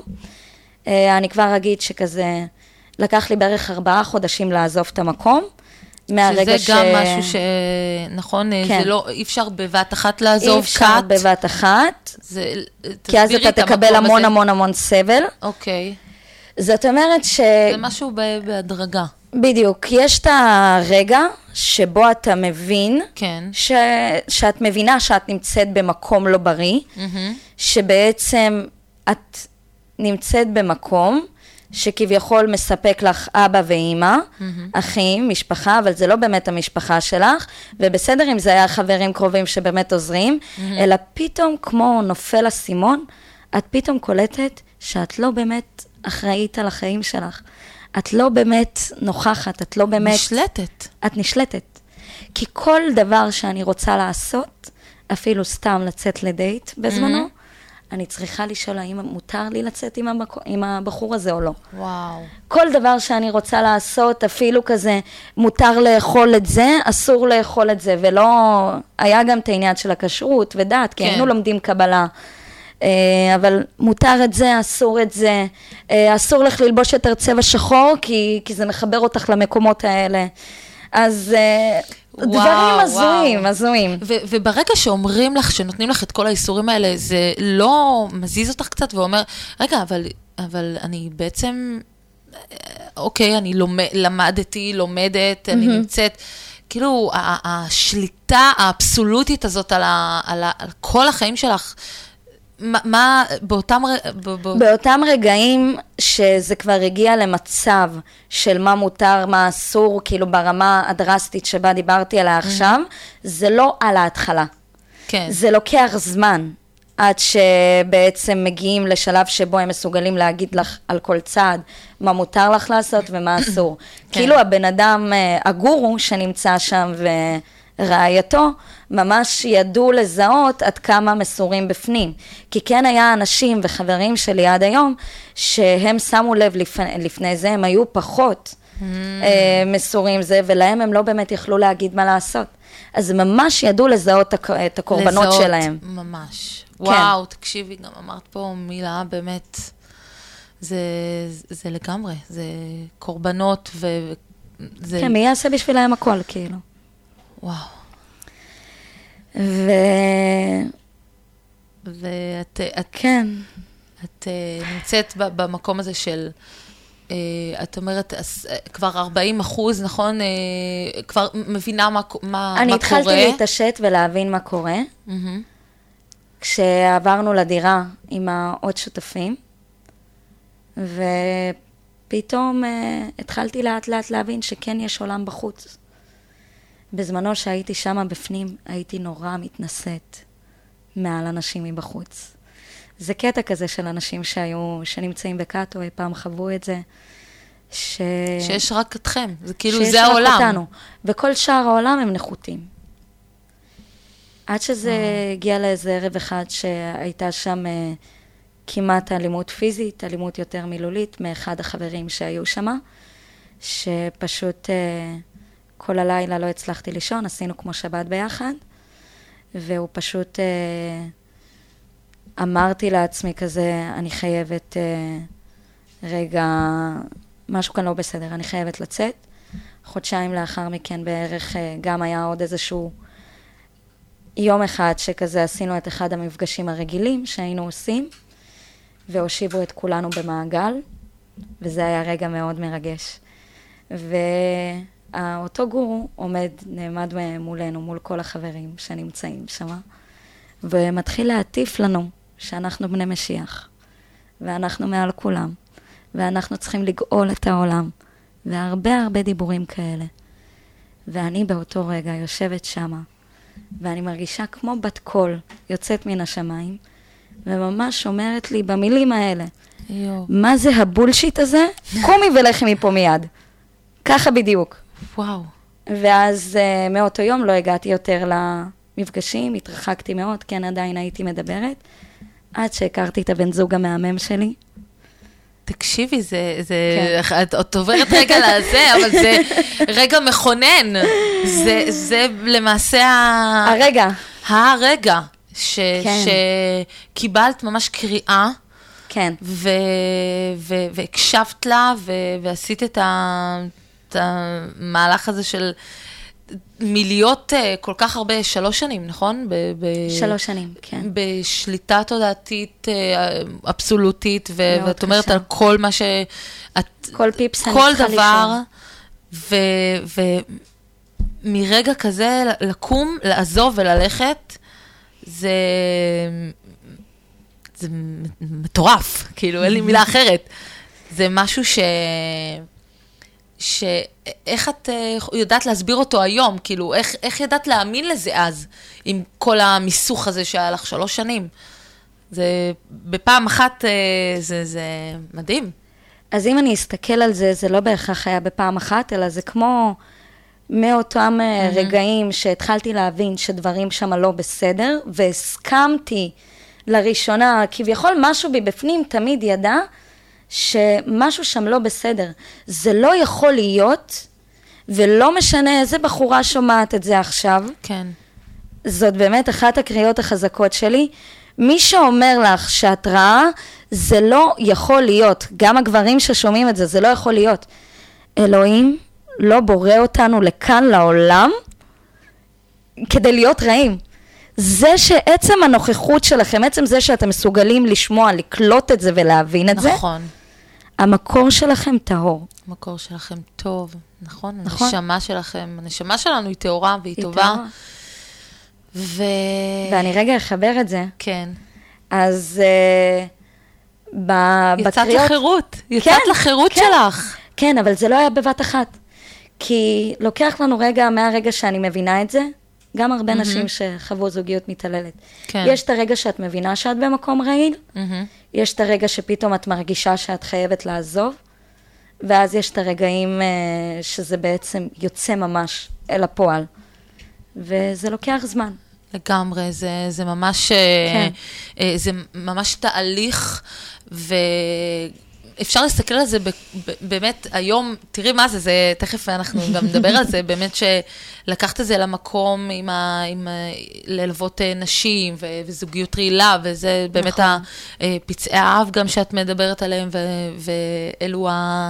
אני כבר אגיד שכזה, לקח לי בערך ארבעה חודשים לעזוב את המקום, שזה ש... גם משהו שנכון, כן. זה לא, אי אפשר בבת אחת לעזוב, אי אפשר קאט. בבת אחת, זה, כי אז אתה תקבל המון הזה. המון המון סבל. אוקיי. זאת אומרת ש... זה משהו בהדרגה. בדיוק, יש את הרגע שבו אתה מבין, כן. ש... שאת מבינה שאת נמצאת במקום לא בריא, mm-hmm. שבעצם את נמצאת במקום שכביכול מספק לך אבא ואימא, mm-hmm. אחים, משפחה, אבל זה לא באמת המשפחה שלך, ובסדר אם זה היה חברים קרובים שבאמת עוזרים, mm-hmm. אלא פתאום כמו נופל הסימון, את פתאום קולטת שאת לא באמת אחראית על החיים שלך. את לא באמת נוכחת, את לא באמת... נשלטת. את נשלטת. כי כל דבר שאני רוצה לעשות, אפילו סתם לצאת לדייט בזמנו, mm-hmm. אני צריכה לשאול האם מותר לי לצאת עם, הבק... עם הבחור הזה או לא. וואו. כל דבר שאני רוצה לעשות, אפילו כזה, מותר לאכול את זה, אסור לאכול את זה, ולא... היה גם את העניין של הכשרות ודת, כי כן. היינו לומדים קבלה. אבל מותר את זה, אסור את זה, אסור לך ללבוש יותר צבע שחור, כי, כי זה מחבר אותך למקומות האלה. אז וואו, דברים הזויים, הזויים. ו- וברגע שאומרים לך, שנותנים לך את כל האיסורים האלה, זה לא מזיז אותך קצת ואומר, רגע, אבל, אבל אני בעצם, אוקיי, אני לומד, למדתי, לומדת, אני נמצאת, כאילו, השליטה האבסולוטית הזאת על, ה- על, ה- על כל החיים שלך, מה, מה באותם, ב, ב... באותם רגעים שזה כבר הגיע למצב של מה מותר, מה אסור, כאילו ברמה הדרסטית שבה דיברתי עליה עכשיו, זה לא על ההתחלה. כן. זה לוקח זמן, עד שבעצם מגיעים לשלב שבו הם מסוגלים להגיד לך על כל צעד, מה מותר לך לעשות ומה אסור. כן. כאילו הבן אדם, הגורו שנמצא שם ורעייתו, ממש ידעו לזהות עד כמה מסורים בפנים. כי כן היה אנשים וחברים שלי עד היום, שהם שמו לב לפני, לפני זה, הם היו פחות mm. אה, מסורים זה, ולהם הם לא באמת יכלו להגיד מה לעשות. אז ממש ידעו לזהות את הקורבנות לזהות, שלהם. ממש. כן. וואו, תקשיבי, גם אמרת פה מילה באמת, זה, זה לגמרי, זה קורבנות ו... זה... כן, מי יעשה בשבילהם הכל, כאילו. וואו. ו... ואת... את, כן. את נמצאת במקום הזה של... את אומרת, כבר ארבעים אחוז, נכון? כבר מבינה מה, מה, מה קורה. אני התחלתי להתעשת ולהבין מה קורה. Mm-hmm. כשעברנו לדירה עם העוד שותפים, ופתאום uh, התחלתי לאט לאט להבין שכן יש עולם בחוץ. בזמנו שהייתי שמה בפנים, הייתי נורא מתנשאת מעל אנשים מבחוץ. זה קטע כזה של אנשים שהיו, שנמצאים בקאטו, אי פעם חוו את זה, ש... שיש רק אתכם, זה כאילו זה העולם. שיש רק אותנו, וכל שאר העולם הם נחותים. עד שזה הגיע לאיזה ערב אחד שהייתה שם uh, כמעט אלימות פיזית, אלימות יותר מילולית, מאחד החברים שהיו שם, שפשוט uh, כל הלילה לא הצלחתי לישון, עשינו כמו שבת ביחד, והוא פשוט... Uh, אמרתי לעצמי כזה, אני חייבת uh, רגע, משהו כאן לא בסדר, אני חייבת לצאת. חודשיים לאחר מכן בערך uh, גם היה עוד איזשהו יום אחד שכזה עשינו את אחד המפגשים הרגילים שהיינו עושים, והושיבו את כולנו במעגל, וזה היה רגע מאוד מרגש. ואותו גורו עומד, נעמד מולנו, מול כל החברים שנמצאים שם, ומתחיל להטיף לנו שאנחנו בני משיח, ואנחנו מעל כולם, ואנחנו צריכים לגאול את העולם, והרבה הרבה דיבורים כאלה. ואני באותו רגע יושבת שמה, ואני מרגישה כמו בת קול יוצאת מן השמיים, וממש אומרת לי במילים האלה, יו. מה זה הבולשיט הזה? קומי ולכי מפה מיד. ככה בדיוק. וואו. ואז uh, מאותו יום לא הגעתי יותר למפגשים, התרחקתי מאוד, כן עדיין הייתי מדברת, עד שהכרתי את הבן זוג המהמם שלי. תקשיבי, זה, זה, כן. את, את עוברת רגע לזה, אבל זה רגע מכונן. זה, זה למעשה ה... הרגע. הרגע, ש, כן. שקיבלת ממש קריאה, כן. ו, ו, והקשבת לה, ו, ועשית את, ה, את המהלך הזה של מלהיות כל כך הרבה, שלוש שנים, נכון? ב, ב, שלוש שנים, כן. בשליטה תודעתית אבסולוטית, ו, ואת אומרת קשה. על כל מה ש... את, כל פיפס אני כל צריכה דבר, ו, ומרגע כזה לקום, לעזוב וללכת, זה... זה מטורף, כאילו, אין לי מילה אחרת. זה משהו ש... שאיך את uh, יודעת להסביר אותו היום? כאילו, איך, איך ידעת להאמין לזה אז, עם כל המיסוך הזה שהיה לך שלוש שנים? זה, בפעם אחת, uh, זה, זה מדהים. אז אם אני אסתכל על זה, זה לא בהכרח היה בפעם אחת, אלא זה כמו מאותם mm-hmm. רגעים שהתחלתי להבין שדברים שם לא בסדר, והסכמתי לראשונה, כביכול משהו מבפנים תמיד ידע, שמשהו שם לא בסדר. זה לא יכול להיות, ולא משנה איזה בחורה שומעת את זה עכשיו. כן. זאת באמת אחת הקריאות החזקות שלי. מי שאומר לך שאת רעה, זה לא יכול להיות. גם הגברים ששומעים את זה, זה לא יכול להיות. אלוהים לא בורא אותנו לכאן לעולם, כדי להיות רעים. זה שעצם הנוכחות שלכם, עצם זה שאתם מסוגלים לשמוע, לקלוט את זה ולהבין את זה, נכון. המקור שלכם טהור. המקור שלכם טוב, נכון? נכון. הנשמה שלכם, הנשמה שלנו היא טהורה והיא טובה. ו... ואני רגע אחבר את זה. כן. אז uh, ב- יצאת בקריאות... לחירות, יצאת כן, לחירות כן. שלך. כן, אבל זה לא היה בבת אחת. כי לוקח לנו רגע, מהרגע שאני מבינה את זה, גם הרבה mm-hmm. נשים שחוו זוגיות מתעללת. כן. יש את הרגע שאת מבינה שאת במקום רעיל, mm-hmm. יש את הרגע שפתאום את מרגישה שאת חייבת לעזוב, ואז יש את הרגעים uh, שזה בעצם יוצא ממש אל הפועל. וזה לוקח זמן. לגמרי, זה, זה ממש, כן. זה ממש תהליך, ואפשר להסתכל על זה ב, ב, באמת היום, תראי מה זה, זה, תכף אנחנו גם נדבר על זה, באמת שלקחת את זה למקום עם, ה, עם ה, ללוות נשים ו, וזוגיות רעילה, וזה באמת נכון. הפצעי האב גם שאת מדברת עליהם, ו, ואלו ה,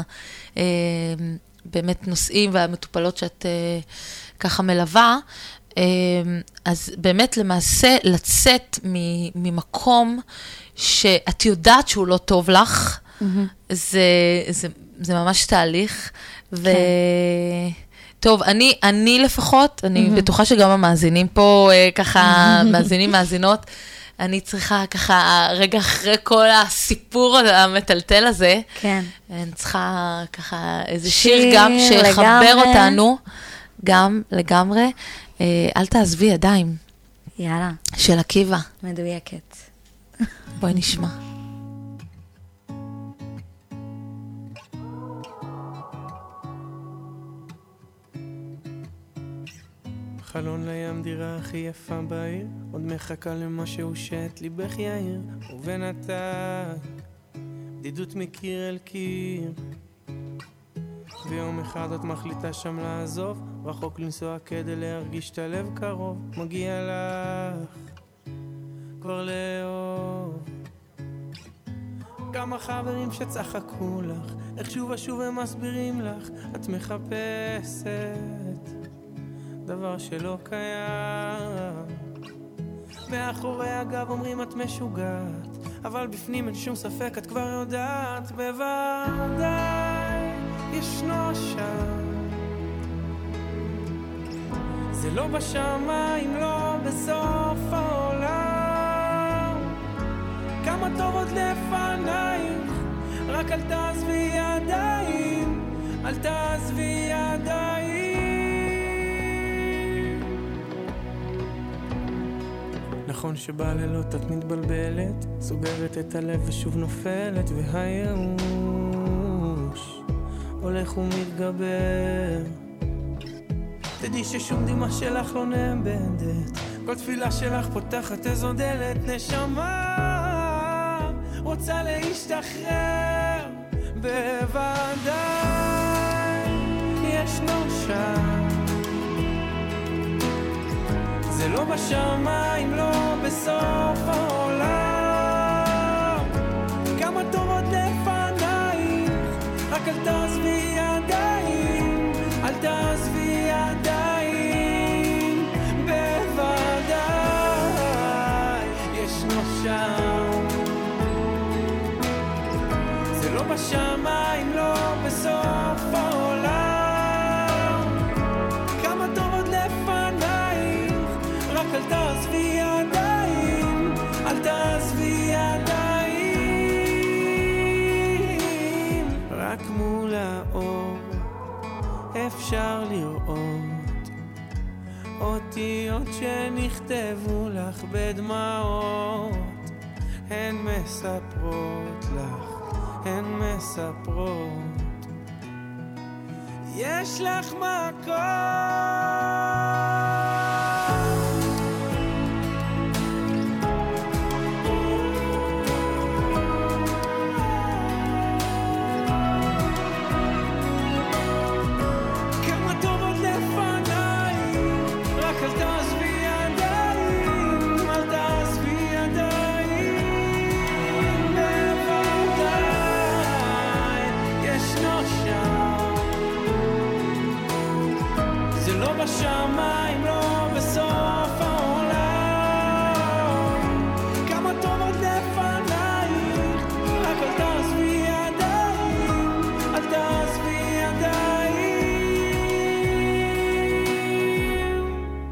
באמת נושאים והמטופלות שאת ככה מלווה, אז באמת למעשה לצאת ממקום שאת יודעת שהוא לא טוב לך, זה, זה, זה ממש תהליך, ו... טוב, אני, אני לפחות, אני בטוחה שגם המאזינים פה ככה, מאזינים, מאזינות, אני צריכה ככה, רגע אחרי כל הסיפור המטלטל הזה, כן. אני צריכה ככה איזה שיר גם שיחבר אותנו, גם לגמרי, אל תעזבי ידיים. יאללה. של עקיבא. מדויקת. בואי נשמע. חלון לים דירה הכי יפה בעיר, עוד מחכה למשהו שאת ליבך יאיר, ובינתיים בדידות מקיר אל קיר, ויום אחד את מחליטה שם לעזוב, רחוק לנסוע כדי להרגיש את הלב קרוב, מגיע לך כבר לאהוב. כמה חברים שצחקו לך, איך שוב ושוב הם מסבירים לך, את מחפשת דבר שלא קיים, מאחורי הגב אומרים את משוגעת, אבל בפנים אין שום ספק את כבר יודעת, בוודאי ישנו שם, זה לא בשמיים, לא בסוף העולם, כמה טוב עוד לפנייך, רק אל תעזבי ידיים, אל תעזבי ידיים. נכון שבלילות את מתבלבלת, סוגרת את הלב ושוב נופלת, והייאוש הולך ומתגבר. תדעי ששום דמעה שלך לא נאבדת, כל תפילה שלך פותחת איזו דלת. נשמה רוצה להשתחרר, בוודאי ישנו שם. זה לא בשמיים, לא בסוף העולם. כמה טובות לפנייך, רק אל תעזבי ידיים, אל תעזבי ידיים. בוודאי ישנו שם. זה לא בשמיים, לא בסוף העולם. כמה טובות לפנייך, רק אל תעזבי ידיים, אל תעזבי ידיים. רק מול האור אפשר לראות אותיות שנכתבו לך בדמעות. הן מספרות לך, הן מספרות, יש לך מקום. בשמיים, לא בסוף העולם. כמה טובות לפנייך, רק אל תעזבי ידיים, אל תעזבי ידיים.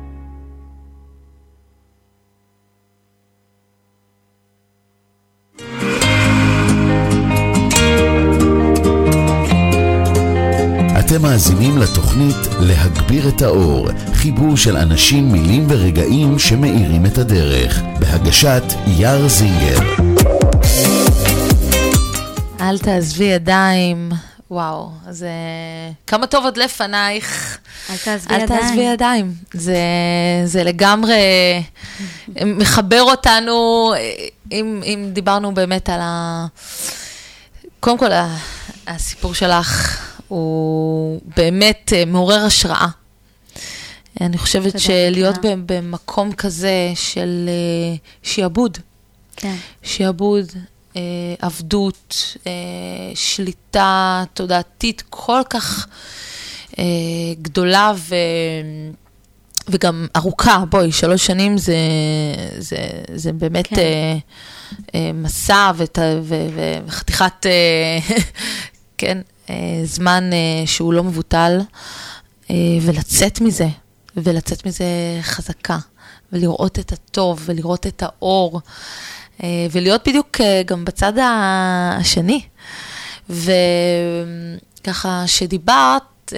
אתם מאזינים לתוכנית להגביר את האור, חיבור של אנשים, מילים ורגעים שמאירים את הדרך, בהגשת יער זינגר. אל תעזבי ידיים, וואו, זה כמה טוב עוד לפנייך. אל תעזבי אל ידיים. תעזבי ידיים. זה, זה לגמרי מחבר אותנו, אם, אם דיברנו באמת על ה... קודם כל, הסיפור שלך הוא באמת מעורר השראה. אני חושבת שלהיות במקום כזה של שיעבוד, כן. שיעבוד, עבדות, שליטה תודעתית כל כך גדולה ו... וגם ארוכה. בואי, שלוש שנים זה, זה, זה באמת כן. מסע ות... ו... וחתיכת כן, זמן שהוא לא מבוטל, ולצאת מזה, ולצאת מזה חזקה, ולראות את הטוב, ולראות את האור, ולהיות בדיוק גם בצד השני. וככה שדיברת,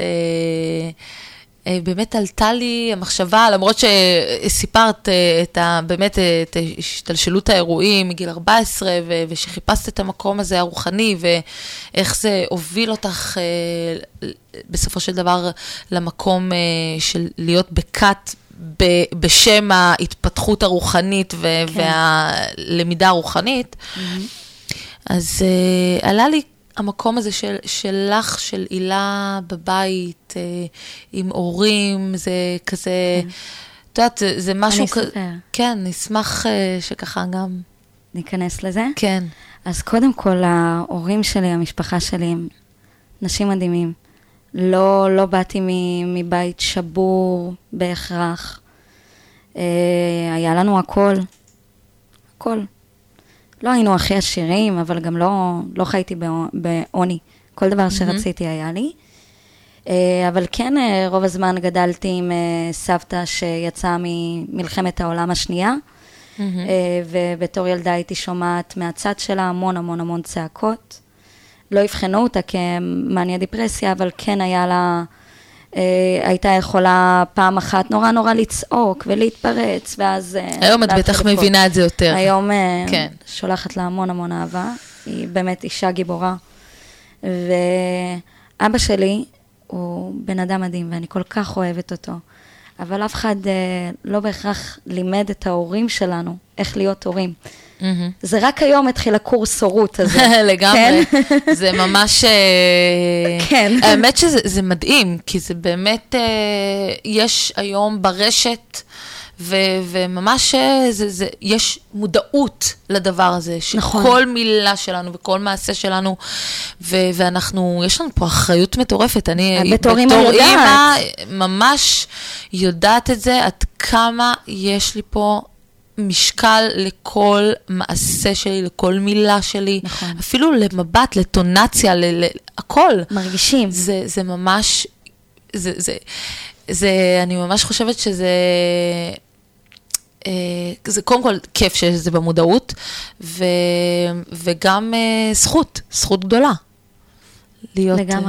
באמת עלתה לי המחשבה, למרות שסיפרת את ה, באמת את השתלשלות האירועים מגיל ארבע עשרה, ו, ושחיפשת את המקום הזה הרוחני, ואיך זה הוביל אותך בסופו של דבר למקום של להיות בקט בשם ההתפתחות הרוחנית ו, כן. והלמידה הרוחנית. Mm-hmm. אז uh, עלה לי המקום הזה של, שלך, של אילה בבית, אה, עם הורים, זה כזה, כן. את יודעת, זה, זה משהו... אני אספר. כ... כן, נשמח אה, שככה גם... ניכנס לזה? כן. אז קודם כל, ההורים שלי, המשפחה שלי, הם נשים מדהימים. לא, לא באתי מבית שבור בהכרח. אה, היה לנו הכל. הכל. לא היינו הכי עשירים, אבל גם לא, לא חייתי בעוני. כל דבר שרציתי היה לי. אבל כן, רוב הזמן גדלתי עם סבתא שיצאה ממלחמת העולם השנייה, ובתור ילדה הייתי שומעת מהצד שלה המון המון המון צעקות. לא הבחנו אותה כמניה דיפרסיה, אבל כן היה לה, אה, הייתה יכולה פעם אחת נורא נורא לצעוק ולהתפרץ, ואז... היום את בטח מבינה את זה יותר. היום כן. שולחת לה המון המון אהבה, היא באמת אישה גיבורה, ואבא שלי הוא בן אדם מדהים, ואני כל כך אוהבת אותו, אבל אף אחד אה, לא בהכרח לימד את ההורים שלנו, איך להיות הורים. Mm-hmm. זה רק היום התחיל הקורס הורות הזה. לגמרי. כן? זה ממש... כן. האמת שזה זה מדהים, כי זה באמת, יש היום ברשת, ו, וממש זה, זה, יש מודעות לדבר הזה, נכון. שכל מילה שלנו וכל מעשה שלנו, ו, ואנחנו, יש לנו פה אחריות מטורפת. אני בתור אימא ממש יודעת את זה, עד כמה יש לי פה משקל לכל מעשה שלי, לכל מילה שלי, נכון. אפילו למבט, לטונציה, הכל. מרגישים. זה, זה ממש, זה, זה, זה, אני ממש חושבת שזה, זה קודם כל כיף שזה במודעות, ו, וגם זכות, זכות גדולה. להיות, לגמרי.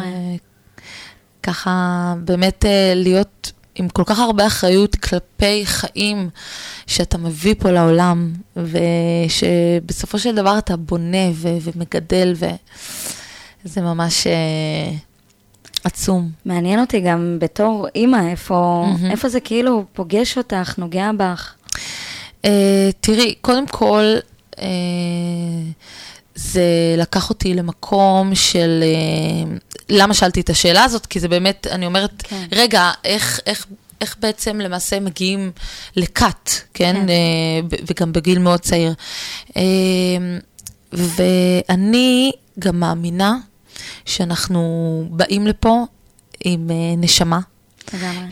ככה, באמת להיות עם כל כך הרבה אחריות כלפי חיים שאתה מביא פה לעולם, ושבסופו של דבר אתה בונה ו- ומגדל, וזה ממש עצום. מעניין אותי גם בתור אימא, איפה, mm-hmm. איפה זה כאילו פוגש אותך, נוגע בך? Uh, תראי, קודם כל, uh, זה לקח אותי למקום של, uh, למה שאלתי את השאלה הזאת? כי זה באמת, אני אומרת, כן. רגע, איך, איך, איך בעצם למעשה מגיעים לקט, כן? כן. Uh, וגם בגיל מאוד צעיר. Uh, ואני גם מאמינה שאנחנו באים לפה עם uh, נשמה. לגמרי.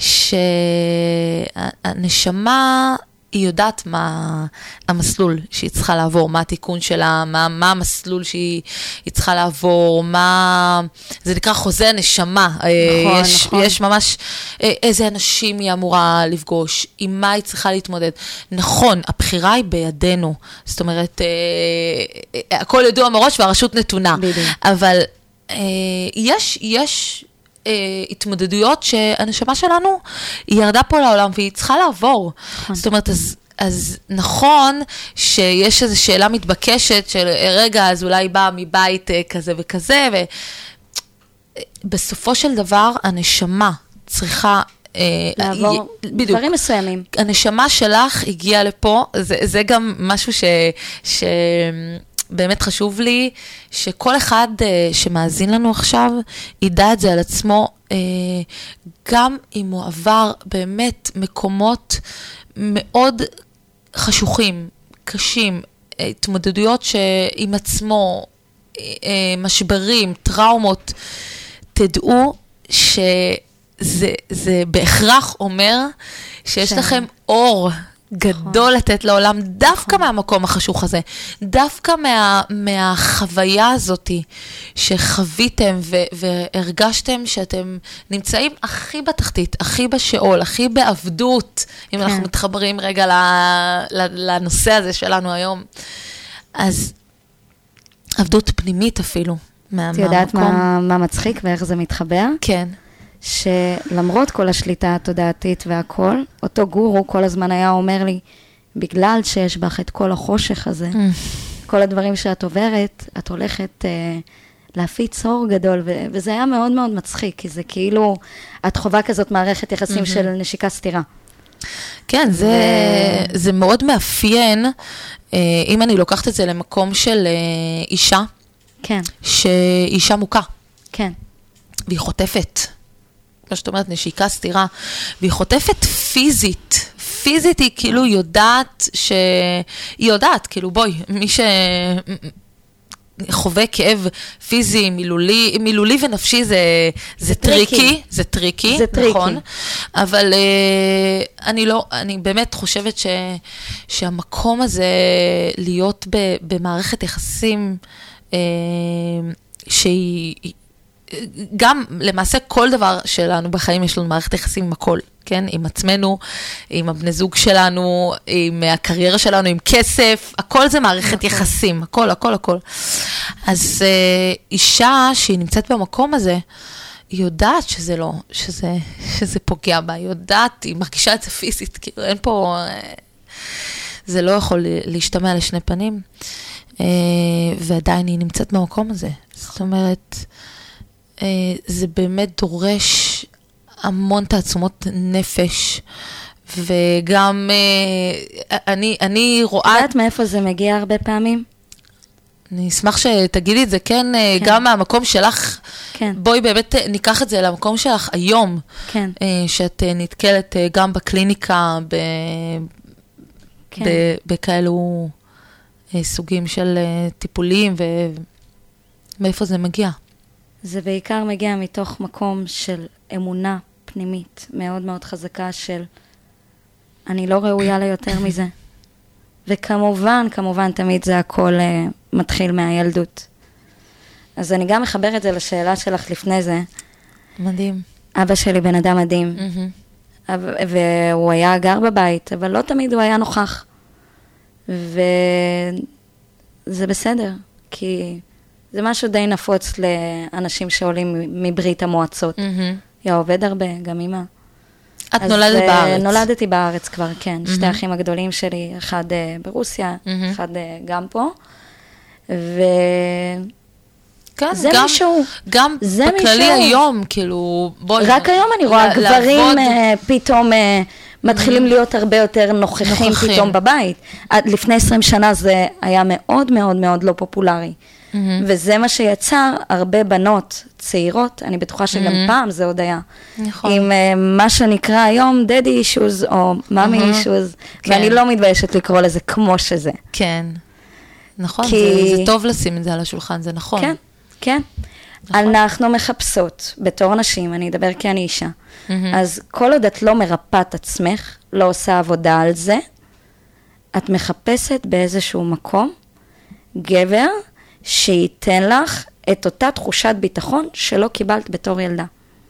שהנשמה היא יודעת מה המסלול שהיא צריכה לעבור, מה התיקון שלה, מה, מה המסלול שהיא צריכה לעבור, מה, זה נקרא חוזה הנשמה. נכון, יש, נכון. יש ממש איזה אנשים היא אמורה לפגוש, עם מה היא צריכה להתמודד. נכון, הבחירה היא בידינו, זאת אומרת, הכל ידוע מראש והרשות נתונה. בדיוק. אבל יש, יש, התמודדויות שהנשמה שלנו היא ירדה פה לעולם והיא צריכה לעבור. נכון. זאת אומרת, אז, אז נכון שיש איזו שאלה מתבקשת של רגע, אז אולי באה מבית כזה וכזה, ובסופו של דבר הנשמה צריכה לעבור בדיוק. דברים מסוימים. הנשמה שלך הגיעה לפה, זה, זה גם משהו ש... ש באמת חשוב לי שכל אחד uh, שמאזין לנו עכשיו ידע את זה על עצמו, uh, גם אם הוא עבר באמת מקומות מאוד חשוכים, קשים, uh, התמודדויות שעם עצמו, uh, משברים, טראומות, תדעו שזה זה בהכרח אומר שיש שם. לכם אור, גדול לתת לעולם, דווקא מהמקום החשוך הזה, דווקא מה, מהחוויה הזאת שחוויתם ו- והרגשתם שאתם נמצאים הכי בתחתית, הכי בשאול, הכי בעבדות, אם אנחנו מתחברים רגע לנושא הזה שלנו היום. אז עבדות פנימית אפילו, את יודעת מה, מה מצחיק ואיך זה מתחבר? כן. שלמרות כל השליטה התודעתית והכל, אותו גורו כל הזמן היה אומר לי, בגלל שיש בך את כל החושך הזה, mm. כל הדברים שאת עוברת, את הולכת uh, להפיץ אור גדול, ו- וזה היה מאוד מאוד מצחיק, כי זה כאילו, את חובה כזאת מערכת יחסים mm-hmm. של נשיקה סתירה. כן, זה, ו... זה מאוד מאפיין, uh, אם אני לוקחת את זה למקום של uh, אישה, כן. שאישה מוכה. כן. והיא חוטפת. כמו שאת אומרת, נשיקה סתירה, והיא חוטפת פיזית, פיזית היא כאילו יודעת, שהיא יודעת, כאילו בואי, מי שחווה כאב פיזי, מילולי, מילולי ונפשי זה, זה טריקי, טריקי, זה טריקי, זה טריקי. נכון, אבל uh, אני לא, אני באמת חושבת ש, שהמקום הזה להיות ב, במערכת יחסים, uh, שהיא, גם למעשה כל דבר שלנו בחיים יש לנו מערכת יחסים עם הכל, כן? עם עצמנו, עם הבני זוג שלנו, עם הקריירה שלנו, עם כסף, הכל זה מערכת יחסים, הכל, הכל, הכל. אז uh, אישה שהיא נמצאת במקום הזה, היא יודעת שזה לא, שזה, שזה פוגע בה, היא יודעת, היא מרגישה את זה פיזית, כאילו אין פה, זה לא יכול להשתמע לשני פנים, ועדיין היא נמצאת במקום הזה. זאת אומרת, זה באמת דורש המון תעצומות נפש, וגם אני, אני רואה... יודעת מאיפה זה מגיע הרבה פעמים? אני אשמח שתגידי את זה, כן, כן. גם מהמקום שלך, כן. בואי באמת ניקח את זה למקום שלך היום, כן. שאת נתקלת גם בקליניקה, ב... כן. ב... בכאלו סוגים של טיפולים, ומאיפה זה מגיע? זה בעיקר מגיע מתוך מקום של אמונה פנימית, מאוד מאוד חזקה של, אני לא ראויה ליותר מזה. וכמובן, כמובן, תמיד זה הכל uh, מתחיל מהילדות. אז אני גם מחבר את זה לשאלה שלך לפני זה. מדהים. אבא שלי בן אדם מדהים. Mm-hmm. והוא היה גר בבית, אבל לא תמיד הוא היה נוכח. וזה בסדר, כי זה משהו די נפוץ לאנשים שעולים מברית המועצות. Mm-hmm. היה עובד הרבה, גם אמא. את נולדת uh, בארץ. נולדתי בארץ כבר, כן. Mm-hmm. שתי האחים הגדולים שלי, אחד uh, ברוסיה, Mm-hmm. אחד uh, גם פה. ו... כן, זה גם, מישהו. גם זה בכללי מישהו. היום, כאילו, בואי... רק היום אני רואה ל- גברים לעבוד... uh, פתאום uh, מתחילים להיות הרבה יותר נוכחים נוכחים. פתאום בבית. עד לפני עשרים שנה זה היה מאוד מאוד מאוד לא פופולרי. Mm-hmm. וזה מה שיצר הרבה בנות צעירות, אני בטוחה שגם Mm-hmm. פעם זה עוד היה. נכון. עם uh, מה שנקרא היום daddy issues או mommy Mm-hmm. issues, כן. ואני לא מתביישת לקרוא לזה כמו שזה. כן. נכון, כי- זה, זה טוב לשים את זה על השולחן, זה נכון. כן, כן. נכון. אנחנו מחפשות, בתור נשים, אני אדבר כי אני אישה, Mm-hmm. אז כל עוד את לא מרפאת עצמך, לא עושה עבודה על זה, את מחפשת באיזשהו מקום גבר שייתן לך את אותה תחושת ביטחון שלא קיבלת בתור ילדה.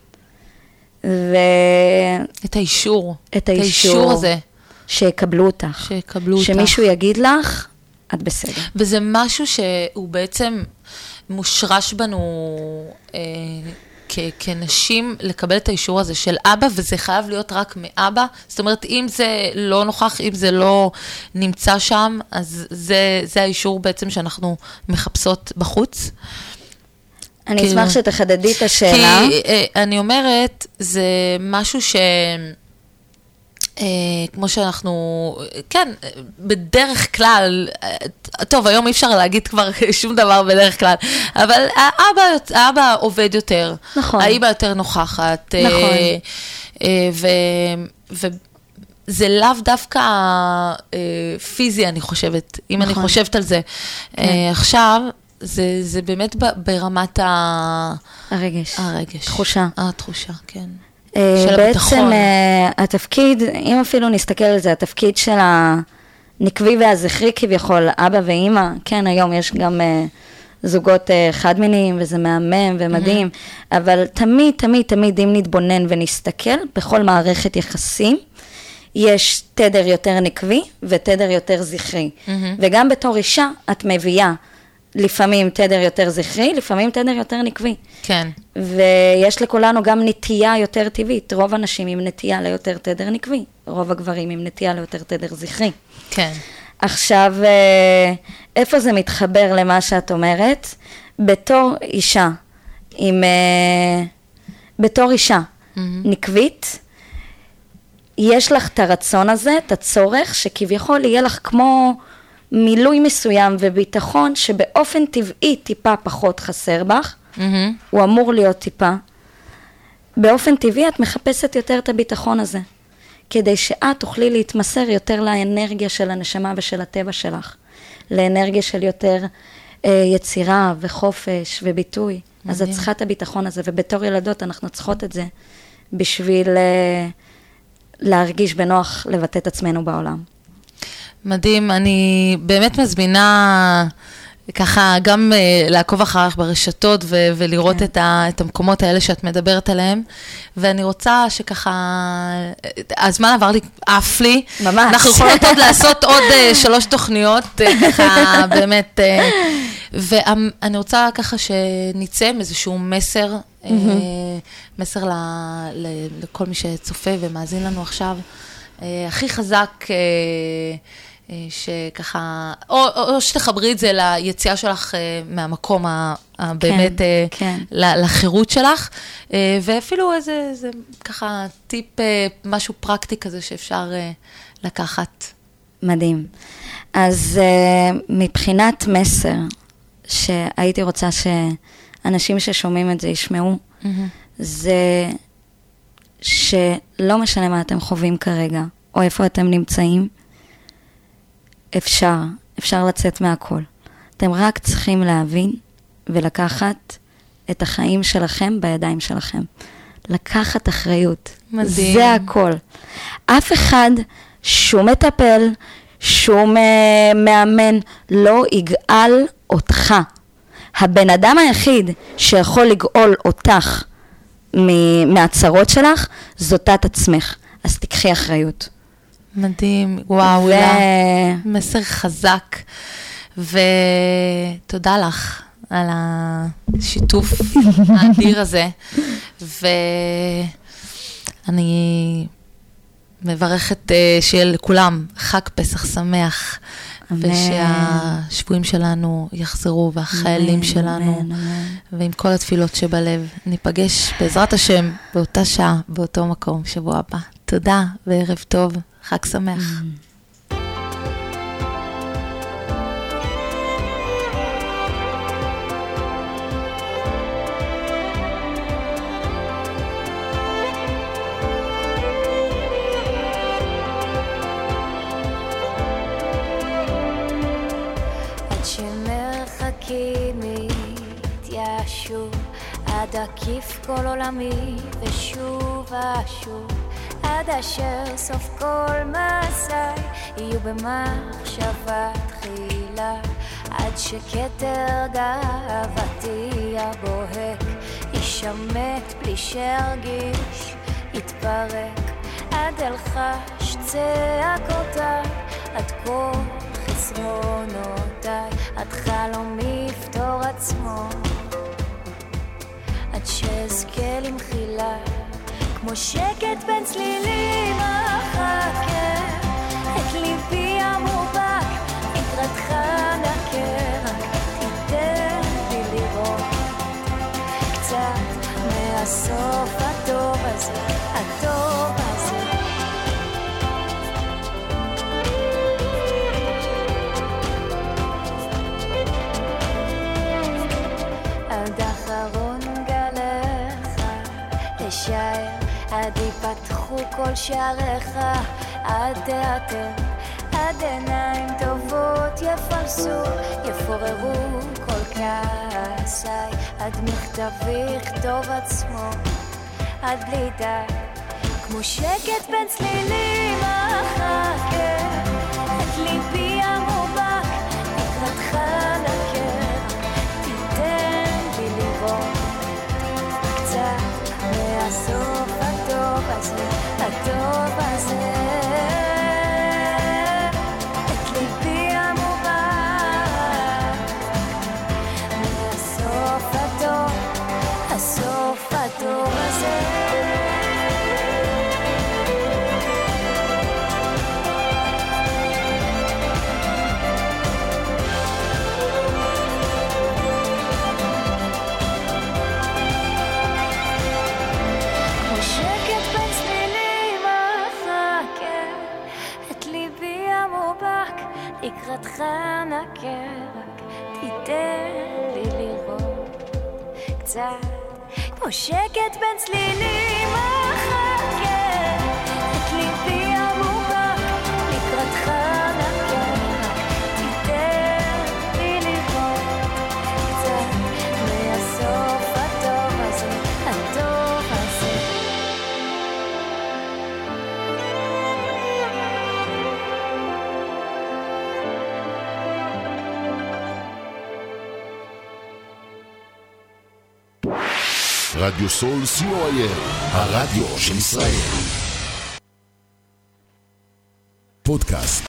ואת את האישור. את האישור, האישור הזה. שיקבלו אותך. שיקבלו אותך. שמישהו יגיד לך, את בסדר. וזה משהו שהוא בעצם מושרש בנו אה, כ- כנשים לקבל את האישור הזה של אבא, וזה חייב להיות רק מאבא. זאת אומרת, אם זה לא נוכח, אם זה לא נמצא שם, אז זה, זה האישור בעצם שאנחנו מחפשות בחוץ. אני כאילו- אשמח שתחדדי את השאלה. כי אה, אני אומרת, זה משהו ש... אה, כמו שאנחנו, כן, בדרך כלל, אה, טוב, היום אי אפשר להגיד כבר שום דבר בדרך כלל, אבל האבא, האבא עובד יותר, נכון. האמא יותר נוכחת, נכון. אה, אה, ו, וזה לאו דווקא אה, פיזי, אני חושבת, אם נכון. אני חושבת על זה. כן. אה, עכשיו, זה, זה באמת ב- ברמת ה... הרגש. הרגש. תחושה. התחושה, כן. אה, של הביטחון. בעצם אה, התפקיד, אם אפילו נסתכל על זה, התפקיד של הנקבי והזכרי כביכול, אבא ואימא, כן, היום יש גם אה, זוגות אה, חד מיניים, וזה מהמם ומדהים, mm-hmm. אבל תמיד, תמיד, תמיד, אם נתבונן ונסתכל, בכל מערכת יחסים, יש תדר יותר נקבי ותדר יותר זכרי. Mm-hmm. וגם בתור אישה, את מביאה לפעמים תדר יותר זכרי, לפעמים תדר יותר נקבי. כן. ויש לכולנו גם נטייה יותר טבעית. רוב הנשים עם נטייה ליותר תדר נקבי, רוב הגברים עם נטייה ליותר תדר זכרי. כן. עכשיו, איפה זה מתחבר למה שאת אומרת? בתור אישה, עם, בתור אישה mm-hmm. נקבית, יש לך את הרצון הזה, את הצורך, שכביכול יהיה לך כמו מילוי מסוים וביטחון, שבאופן טבעי טיפה פחות חסר בך, mm-hmm. הוא אמור להיות טיפה. באופן טבעי את מחפשת יותר את הביטחון הזה, כדי שאת תוכלי להתמסר יותר לאנרגיה של הנשמה ושל הטבע שלך, לאנרגיה של יותר אה, יצירה וחופש וביטוי. מדהים. אז את צריכה את הביטחון הזה, ובתור ילדות אנחנו צריכות את זה, בשביל אה, להרגיש בנוח לבטא את עצמנו בעולם. מדהים, אני באמת מזמינה ככה גם uh, לעקוב אחריך ברשתות ו- ולראות כן. את, ה- את המקומות האלה שאת מדברת עליהם, ואני רוצה שככה, הזמן עבר לי, אף לי, ממש. אנחנו יכולות עוד לעשות עוד uh, שלוש תוכניות, uh, ככה באמת, uh, ואני רוצה ככה שניצא עם איזשהו מסר, mm-hmm. מסר ל, ל, לכל מי שצופה ומאזין לנו עכשיו, הכי חזק, שככה, או, או שתחברי את זה ליציאה שלך מהמקום הבאמת, כן, כן. לחירות שלך, ואפילו איזה, איזה ככה טיפ, משהו פרקטי כזה שאפשר לקחת. מדהים. אז מבחינת מסר, שהייתי רוצה שאנשים ששומעים את זה ישמעו, mm-hmm. זה שלא משנה מה אתם חווים כרגע, או איפה אתם נמצאים, אפשר, אפשר לצאת מהכל. אתם רק צריכים להבין ולקחת את החיים שלכם בידיים שלכם. לקחת אחריות. מדהים. זה הכל. אף אחד, שום מטפל, שום uh, מאמן, לא יגאל אותך. הבן אדם היחיד שיכול לגאול אותך מ- מהצרות שלך, זאת את עצמך. אז תקחי אחריות. מדהים, וואו, ו... לה, מסר חזק, ותודה לך על השיתוף האדיר הזה, ואני מברכת שיהיה לכולם חג פסח שמח, ושהשבועים שלנו יחזרו, והחיילים שלנו, ועם כל התפילות שבלב, ניפגש בעזרת השם באותה שעה, באותו מקום, שבוע הבא. תודה וערב טוב. חג שמח. עד שמרחקים יתיישו, עד עקיף כל עולמי ושוב ושוב, עד אשר סוף כל מסעי יהיו במחשבה תחילה, עד שכתר גאוותי הבוהק ישמט בלי שהרגיש יתפרק, עד אלחש צעקותיי, עד כל חסרונותיי, עד חלום יפתור עצמו, עד שאזכה למחילה כמו שקט בין צלילים אחכה, את ליבי המובק לקראתך נקר, תיתן לי לראות קצת מהסוף הטוב הזה, הטוב הזה. עד אחרון גליך לשער, עד יפתחו כל שעריך, עד תיאטר, עד עיניים טובות יפלסו, יפוררו כל כעסיי, עד מכתבי יכתוב עצמו, עד בלי די, כמו שקט בין צלילים אחכה, את ליבי המובק לקראתך נקר, תיתן לי לראות קצת מהסוף הטוב הזה, הטוב הזה, את ליבי המובק מהסוף הטוב, הסוף הטוב הזה. לקראתך נקר, רק תיתן לי לראות קצת כמו שקט בין צלילים אחכה, את ליבי המובק לקראתך נקר, רק תיתן לי לראות קצת מהסוף הטוב הזה, הטוב הזה. רדיו סול סי או איי אל, הרדיו של ישראל. פודקאסט